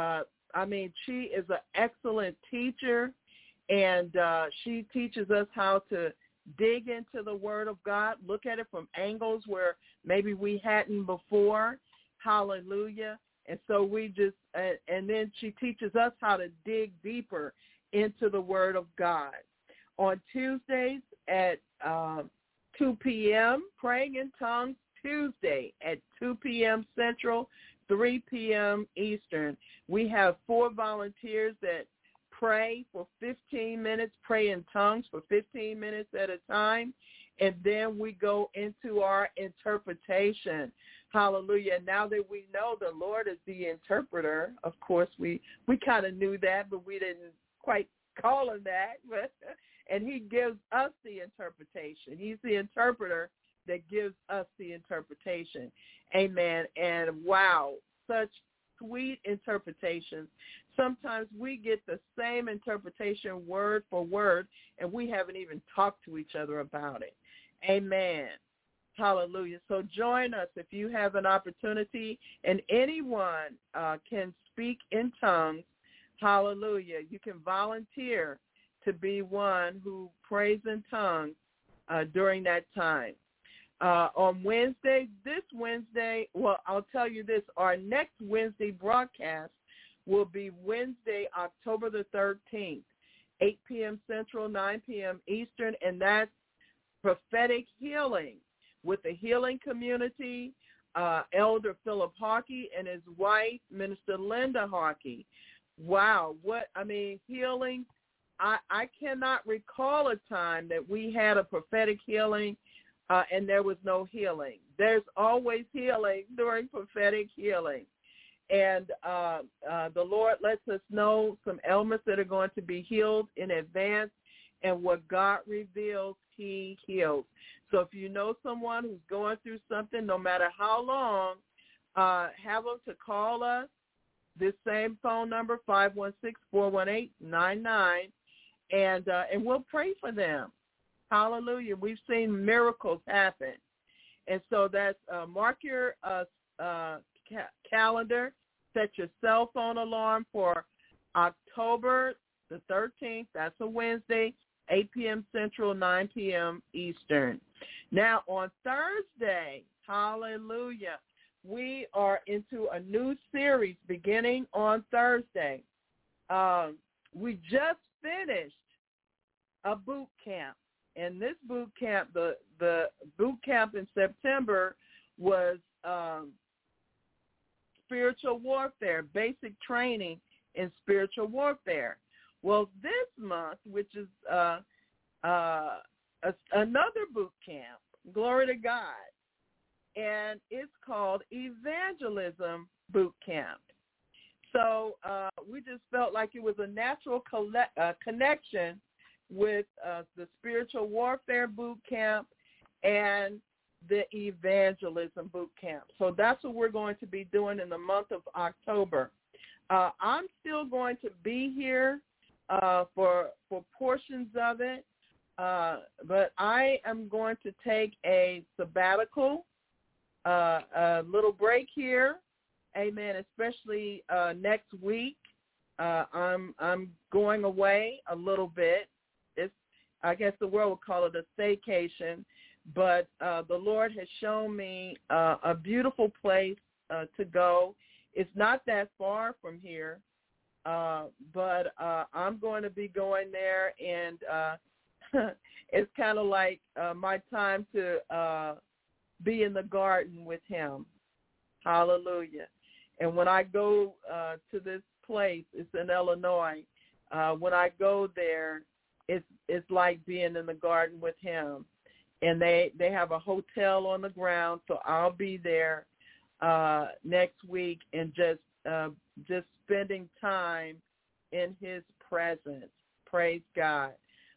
she is an excellent teacher, and she teaches us how to dig into the Word of God, look at it from angles where maybe we hadn't before. Hallelujah. And so we just, and then she teaches us how to dig deeper into the Word of God. On Tuesdays at 2 p.m., Praying in Tongues Tuesday at 2 p.m. Central, 3 p.m. Eastern. We have 4 volunteers that pray for 15 minutes, pray in tongues for 15 minutes at a time, and then we go into our interpretation. Hallelujah. Now that we know the Lord is the interpreter, of course, we kind of knew that, but we didn't quite call him that. And he gives us the interpretation. He's the interpreter that gives us the interpretation. Amen. And wow, such sweet interpretations. Sometimes we get the same interpretation word for word, and we haven't even talked to each other about it. Amen. Hallelujah. So join us if you have an opportunity, and anyone can speak in tongues. Hallelujah. You can volunteer to be one who prays in tongues during that time. On Wednesday, I'll tell you this, our next Wednesday broadcast will be Wednesday, October the 13th, 8 p.m. Central, 9 p.m. Eastern, and that's prophetic healing with the healing community, Elder Philip Harkey and his wife, Minister Linda Harkey. Wow, healing. I cannot recall a time that we had a prophetic healing and there was no healing. There's always healing during prophetic healing. And the Lord lets us know some ailments that are going to be healed in advance, and what God reveals, he heals. So if you know someone who's going through something, no matter how long, have them to call us, this same phone number, 516-418-99, and we'll pray for them. Hallelujah. We've seen miracles happen And so that's mark your calendar, set your cell phone alarm for October the 13th. That's a Wednesday, 8 p.m. Central, 9 p.m. Eastern. Now, on Thursday, hallelujah, we are into a new series beginning on Thursday. We just finished a boot camp. And this boot camp, the boot camp in September was spiritual warfare, basic training in spiritual warfare. Well, this month, which is another boot camp, glory to God, and it's called Evangelism Boot Camp. So we just felt like it was a natural connection with the spiritual warfare boot camp and the evangelism boot camp. So that's what we're going to be doing in the month of October. I'm still going to be here for portions of it, but I am going to take a sabbatical, a little break here, amen, especially next week. I'm going away a little bit. I guess the world would call it a staycation, but the Lord has shown me a beautiful place to go. It's not that far from here, but I'm going to be going there, and it's kind of like my time to be in the garden with him. Hallelujah. And when I go to this place, it's in Illinois, when I go there, it's like being in the garden with him. And they have a hotel on the ground, so I'll be there next week and just spending time in his presence. Praise God.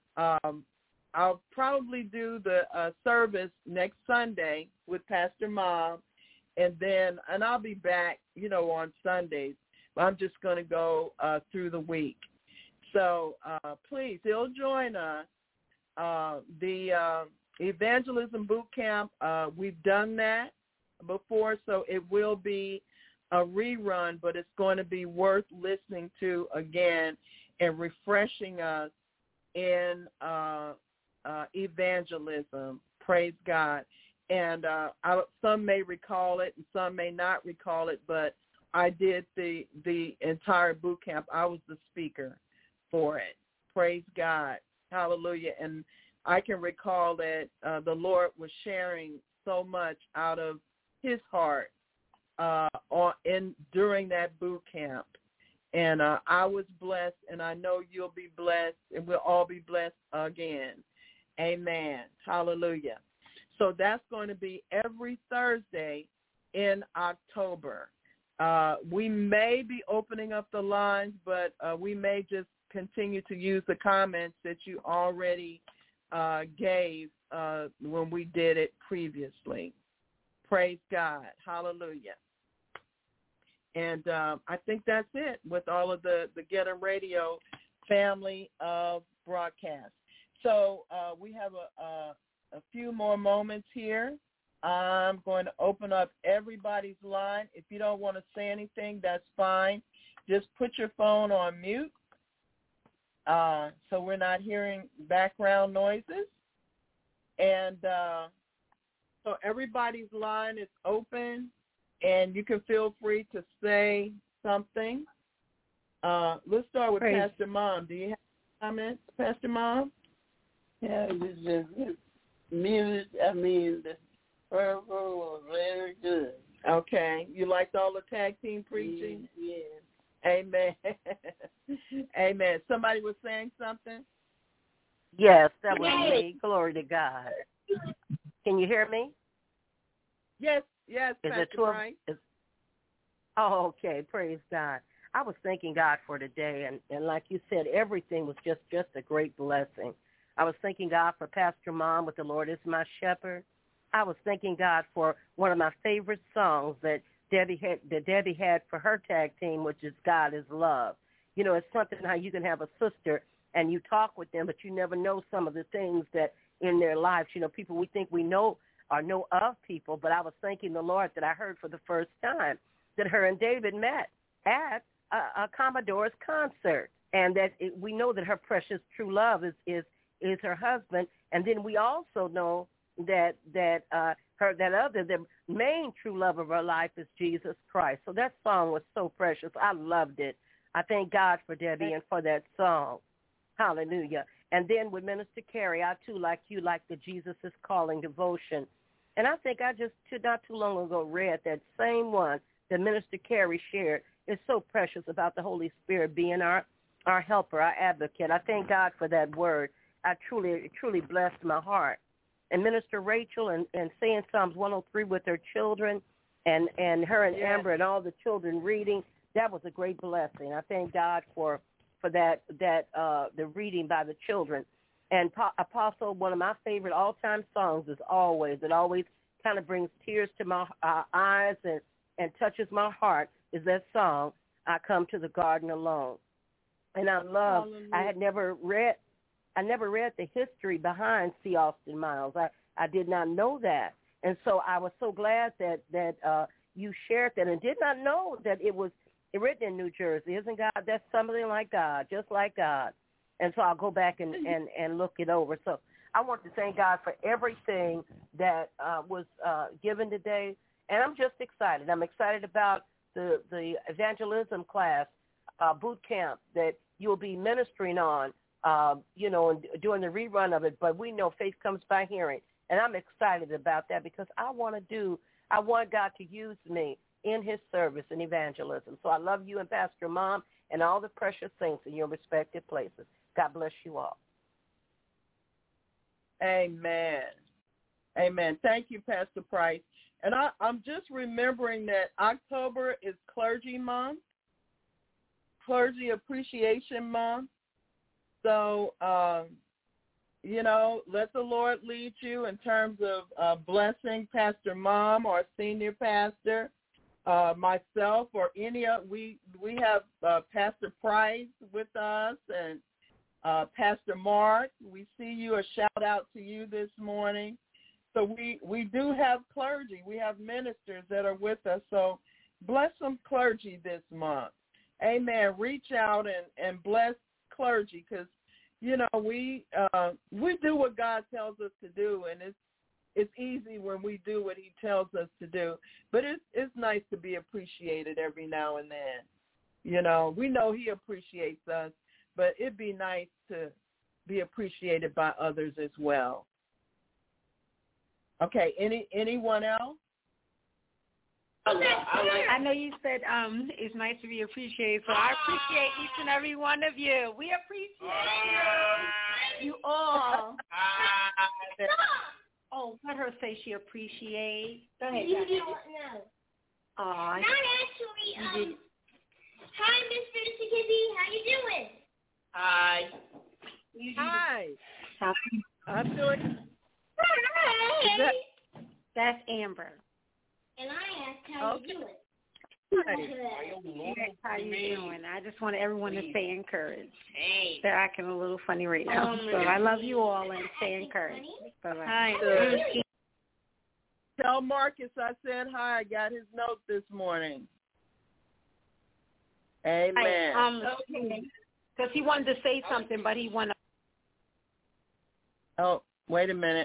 I'll probably do the service next Sunday with Pastor Mom, and I'll be back, on Sundays. I'm just going to go through the week. So please, he'll join us. The Evangelism Boot Camp, we've done that before, so it will be a rerun, but it's going to be worth listening to again and refreshing us in evangelism. Praise God. And some may recall it and some may not recall it, but I did the entire boot camp. I was the speaker for it. Praise God. Hallelujah. And I can recall that the Lord was sharing so much out of his heart during that boot camp. And I was blessed, and I know you'll be blessed, and we'll all be blessed again. Amen. Hallelujah. So that's going to be every Thursday in October. We may be opening up the lines, but we may just continue to use the comments that you already gave when we did it previously. Praise God. Hallelujah. And I think that's it with all of the Get 'em Radio family of broadcasts. So we have a few more moments here. I'm going to open up everybody's line. If you don't want to say anything, that's fine. Just put your phone on mute so we're not hearing background noises. And so everybody's line is open, and you can feel free to say something. Let's start with Pastor Mom. Do you have comments, Pastor Mom? Yeah, the music, the purple was very good. Okay. You liked all the tag team preaching? Yes. Amen. Amen. Somebody was saying something? Yes, that was me. Glory to God. Can you hear me? Yes, Pastor Brian. Oh, okay. Praise God. I was thanking God for today, and like you said, everything was just a great blessing. I was thanking God for Pastor Mom with The Lord is My Shepherd. I was thanking God for one of my favorite songs that Debbie had for her tag team, which is God is Love. It's something how you can have a sister and you talk with them, but you never know some of the things that in their lives. People we think we know or know of people, but I was thanking the Lord that I heard for the first time that her and David met at a Commodore's concert, and that we know that her precious true love is her husband, and then we also know that the main true love of her life is Jesus Christ. So that song was so precious. I loved it. I thank God for Debbie and for that song. Hallelujah. And then with Minister Carrie, I too, like you, like the Jesus is Calling devotion. And I think I just not too long ago read that same one that Minister Carrie shared. It's so precious about the Holy Spirit being our helper, our advocate. I thank God for that word. It truly blessed my heart. And Minister Rachel and saying Psalms 103 with her children and her and Amber and all the children reading, that was a great blessing. I thank God for that the reading by the children. And Apostle, one of my favorite all-time songs is Always. It always kind of brings tears to my eyes and touches my heart, is that song, I Come to the Garden Alone. And I love, I never read the history behind C. Austin Miles. I did not know that. And so I was so glad that you shared that, and did not know that it was written in New Jersey. Isn't God? That's something like God, just like God. And so I'll go back and look it over. So I want to thank God for everything that was given today. And I'm just excited. I'm excited about the evangelism class, boot camp that you'll be ministering on, and doing the rerun of it. But we know faith comes by hearing. And I'm excited about that because I want God to use me in his service and evangelism. So I love you and Pastor Mom and all the precious saints in your respective places. God bless you all. Amen. Amen. Thank you, Pastor Price. And I'm just remembering that October is Clergy Month, Clergy Appreciation Month. So, let the Lord lead you in terms of blessing Pastor Mom or senior pastor, myself, or any of, we have Pastor Price with us and Pastor Mark. We see you. A shout out to you this morning. So we do have clergy. We have ministers that are with us. So bless some clergy this month. Amen. Reach out and bless clergy because, we do what God tells us to do, and it's easy when we do what he tells us to do. But it's nice to be appreciated every now and then. We know he appreciates us, but it'd be nice to be appreciated by others as well. Okay, anyone else? I know you said it's nice to be appreciated, so I appreciate each and every one of you. We appreciate you all. Oh, let her say she appreciates. Go ahead. You do no. Aw. Not actually. Hi, Miss Minister Kizzy. How you doing? Hi. Hi. I'm doing. Hi. That's Amber. And I asked how you doing. How you doing? I just want everyone to stay encouraged. They're acting a little funny right now. So I love you all and stay encouraged. Bye-bye. Hi. Tell Marcus I said hi. I got his note this morning. Amen. Because he wanted to say something, but he wanted. Oh, wait a minute.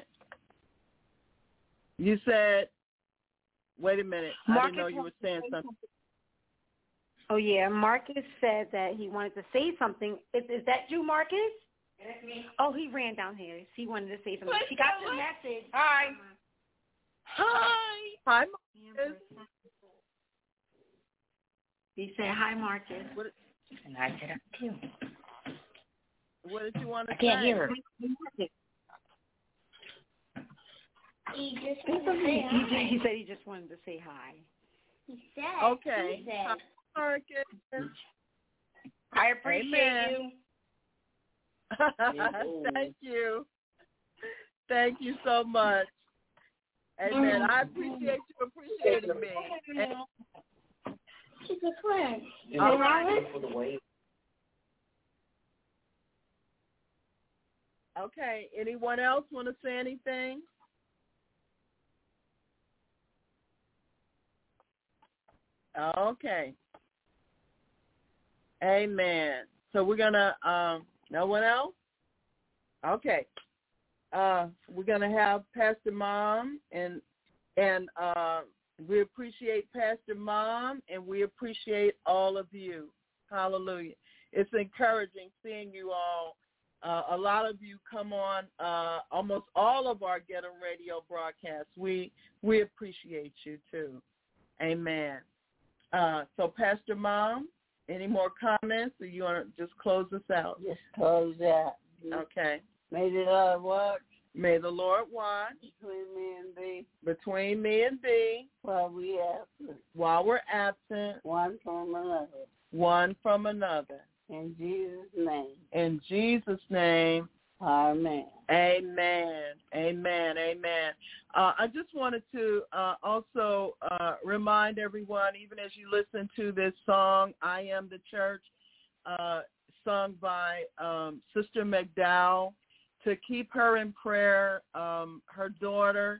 You said, wait a minute. Marcus, I didn't know you were saying something. Oh, yeah. Marcus said that he wanted to say something. Is that you, Marcus? That's me. Oh, he ran down here. He wanted to say something. He got your message. Hi. Hi. Hi, Marcus. He said, hi, Marcus. And I said, too. What did you want to say? I can't hear her. He said he just wanted to say hi. He said. Okay. He said. Hi, Marcus. I appreciate you. Thank you. Thank you so much. Amen. I appreciate you appreciating me. She's a friend. Okay. Anyone else want to say anything? Okay. Amen. So we're going to, no one else? Okay. We're going to have Pastor Mom, and we appreciate Pastor Mom, and we appreciate all of you. Hallelujah. It's encouraging seeing you all. A lot of you come on almost all of our Get 'em Radio broadcasts. We appreciate you too. Amen. So Pastor Mom, any more comments, or you want to just close us out? Just close out. Okay. May the Lord watch. May the Lord watch between me and thee. Between me and thee. While we absent. While we're absent. One from another. One from another. In Jesus' name. In Jesus' name. Amen. Amen. Amen. Amen. I just wanted to also remind everyone, even as you listen to this song, I Am the Church, sung by Sister McDowell, to keep her in prayer. Her daughter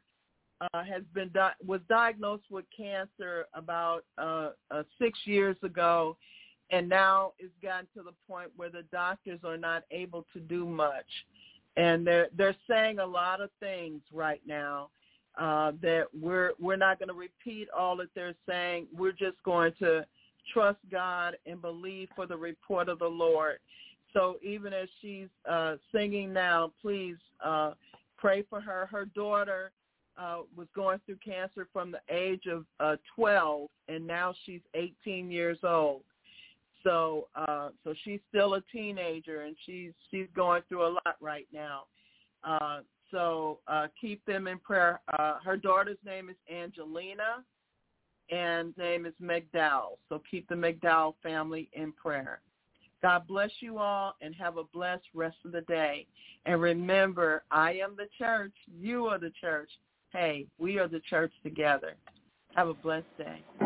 was diagnosed with cancer about 6 years ago, and now it's gotten to the point where the doctors are not able to do much. And they're saying a lot of things right now that we're not going to repeat all that they're saying. We're just going to trust God and believe for the report of the Lord. So even as she's singing now, please pray for her. Her daughter was going through cancer from the age of 12, and now she's 18 years old. So she's still a teenager, and she's going through a lot right now. So keep them in prayer. Her daughter's name is Angelina, and name is McDowell. So keep the McDowell family in prayer. God bless you all, and have a blessed rest of the day. And remember, I am the church. You are the church. Hey, we are the church together. Have a blessed day.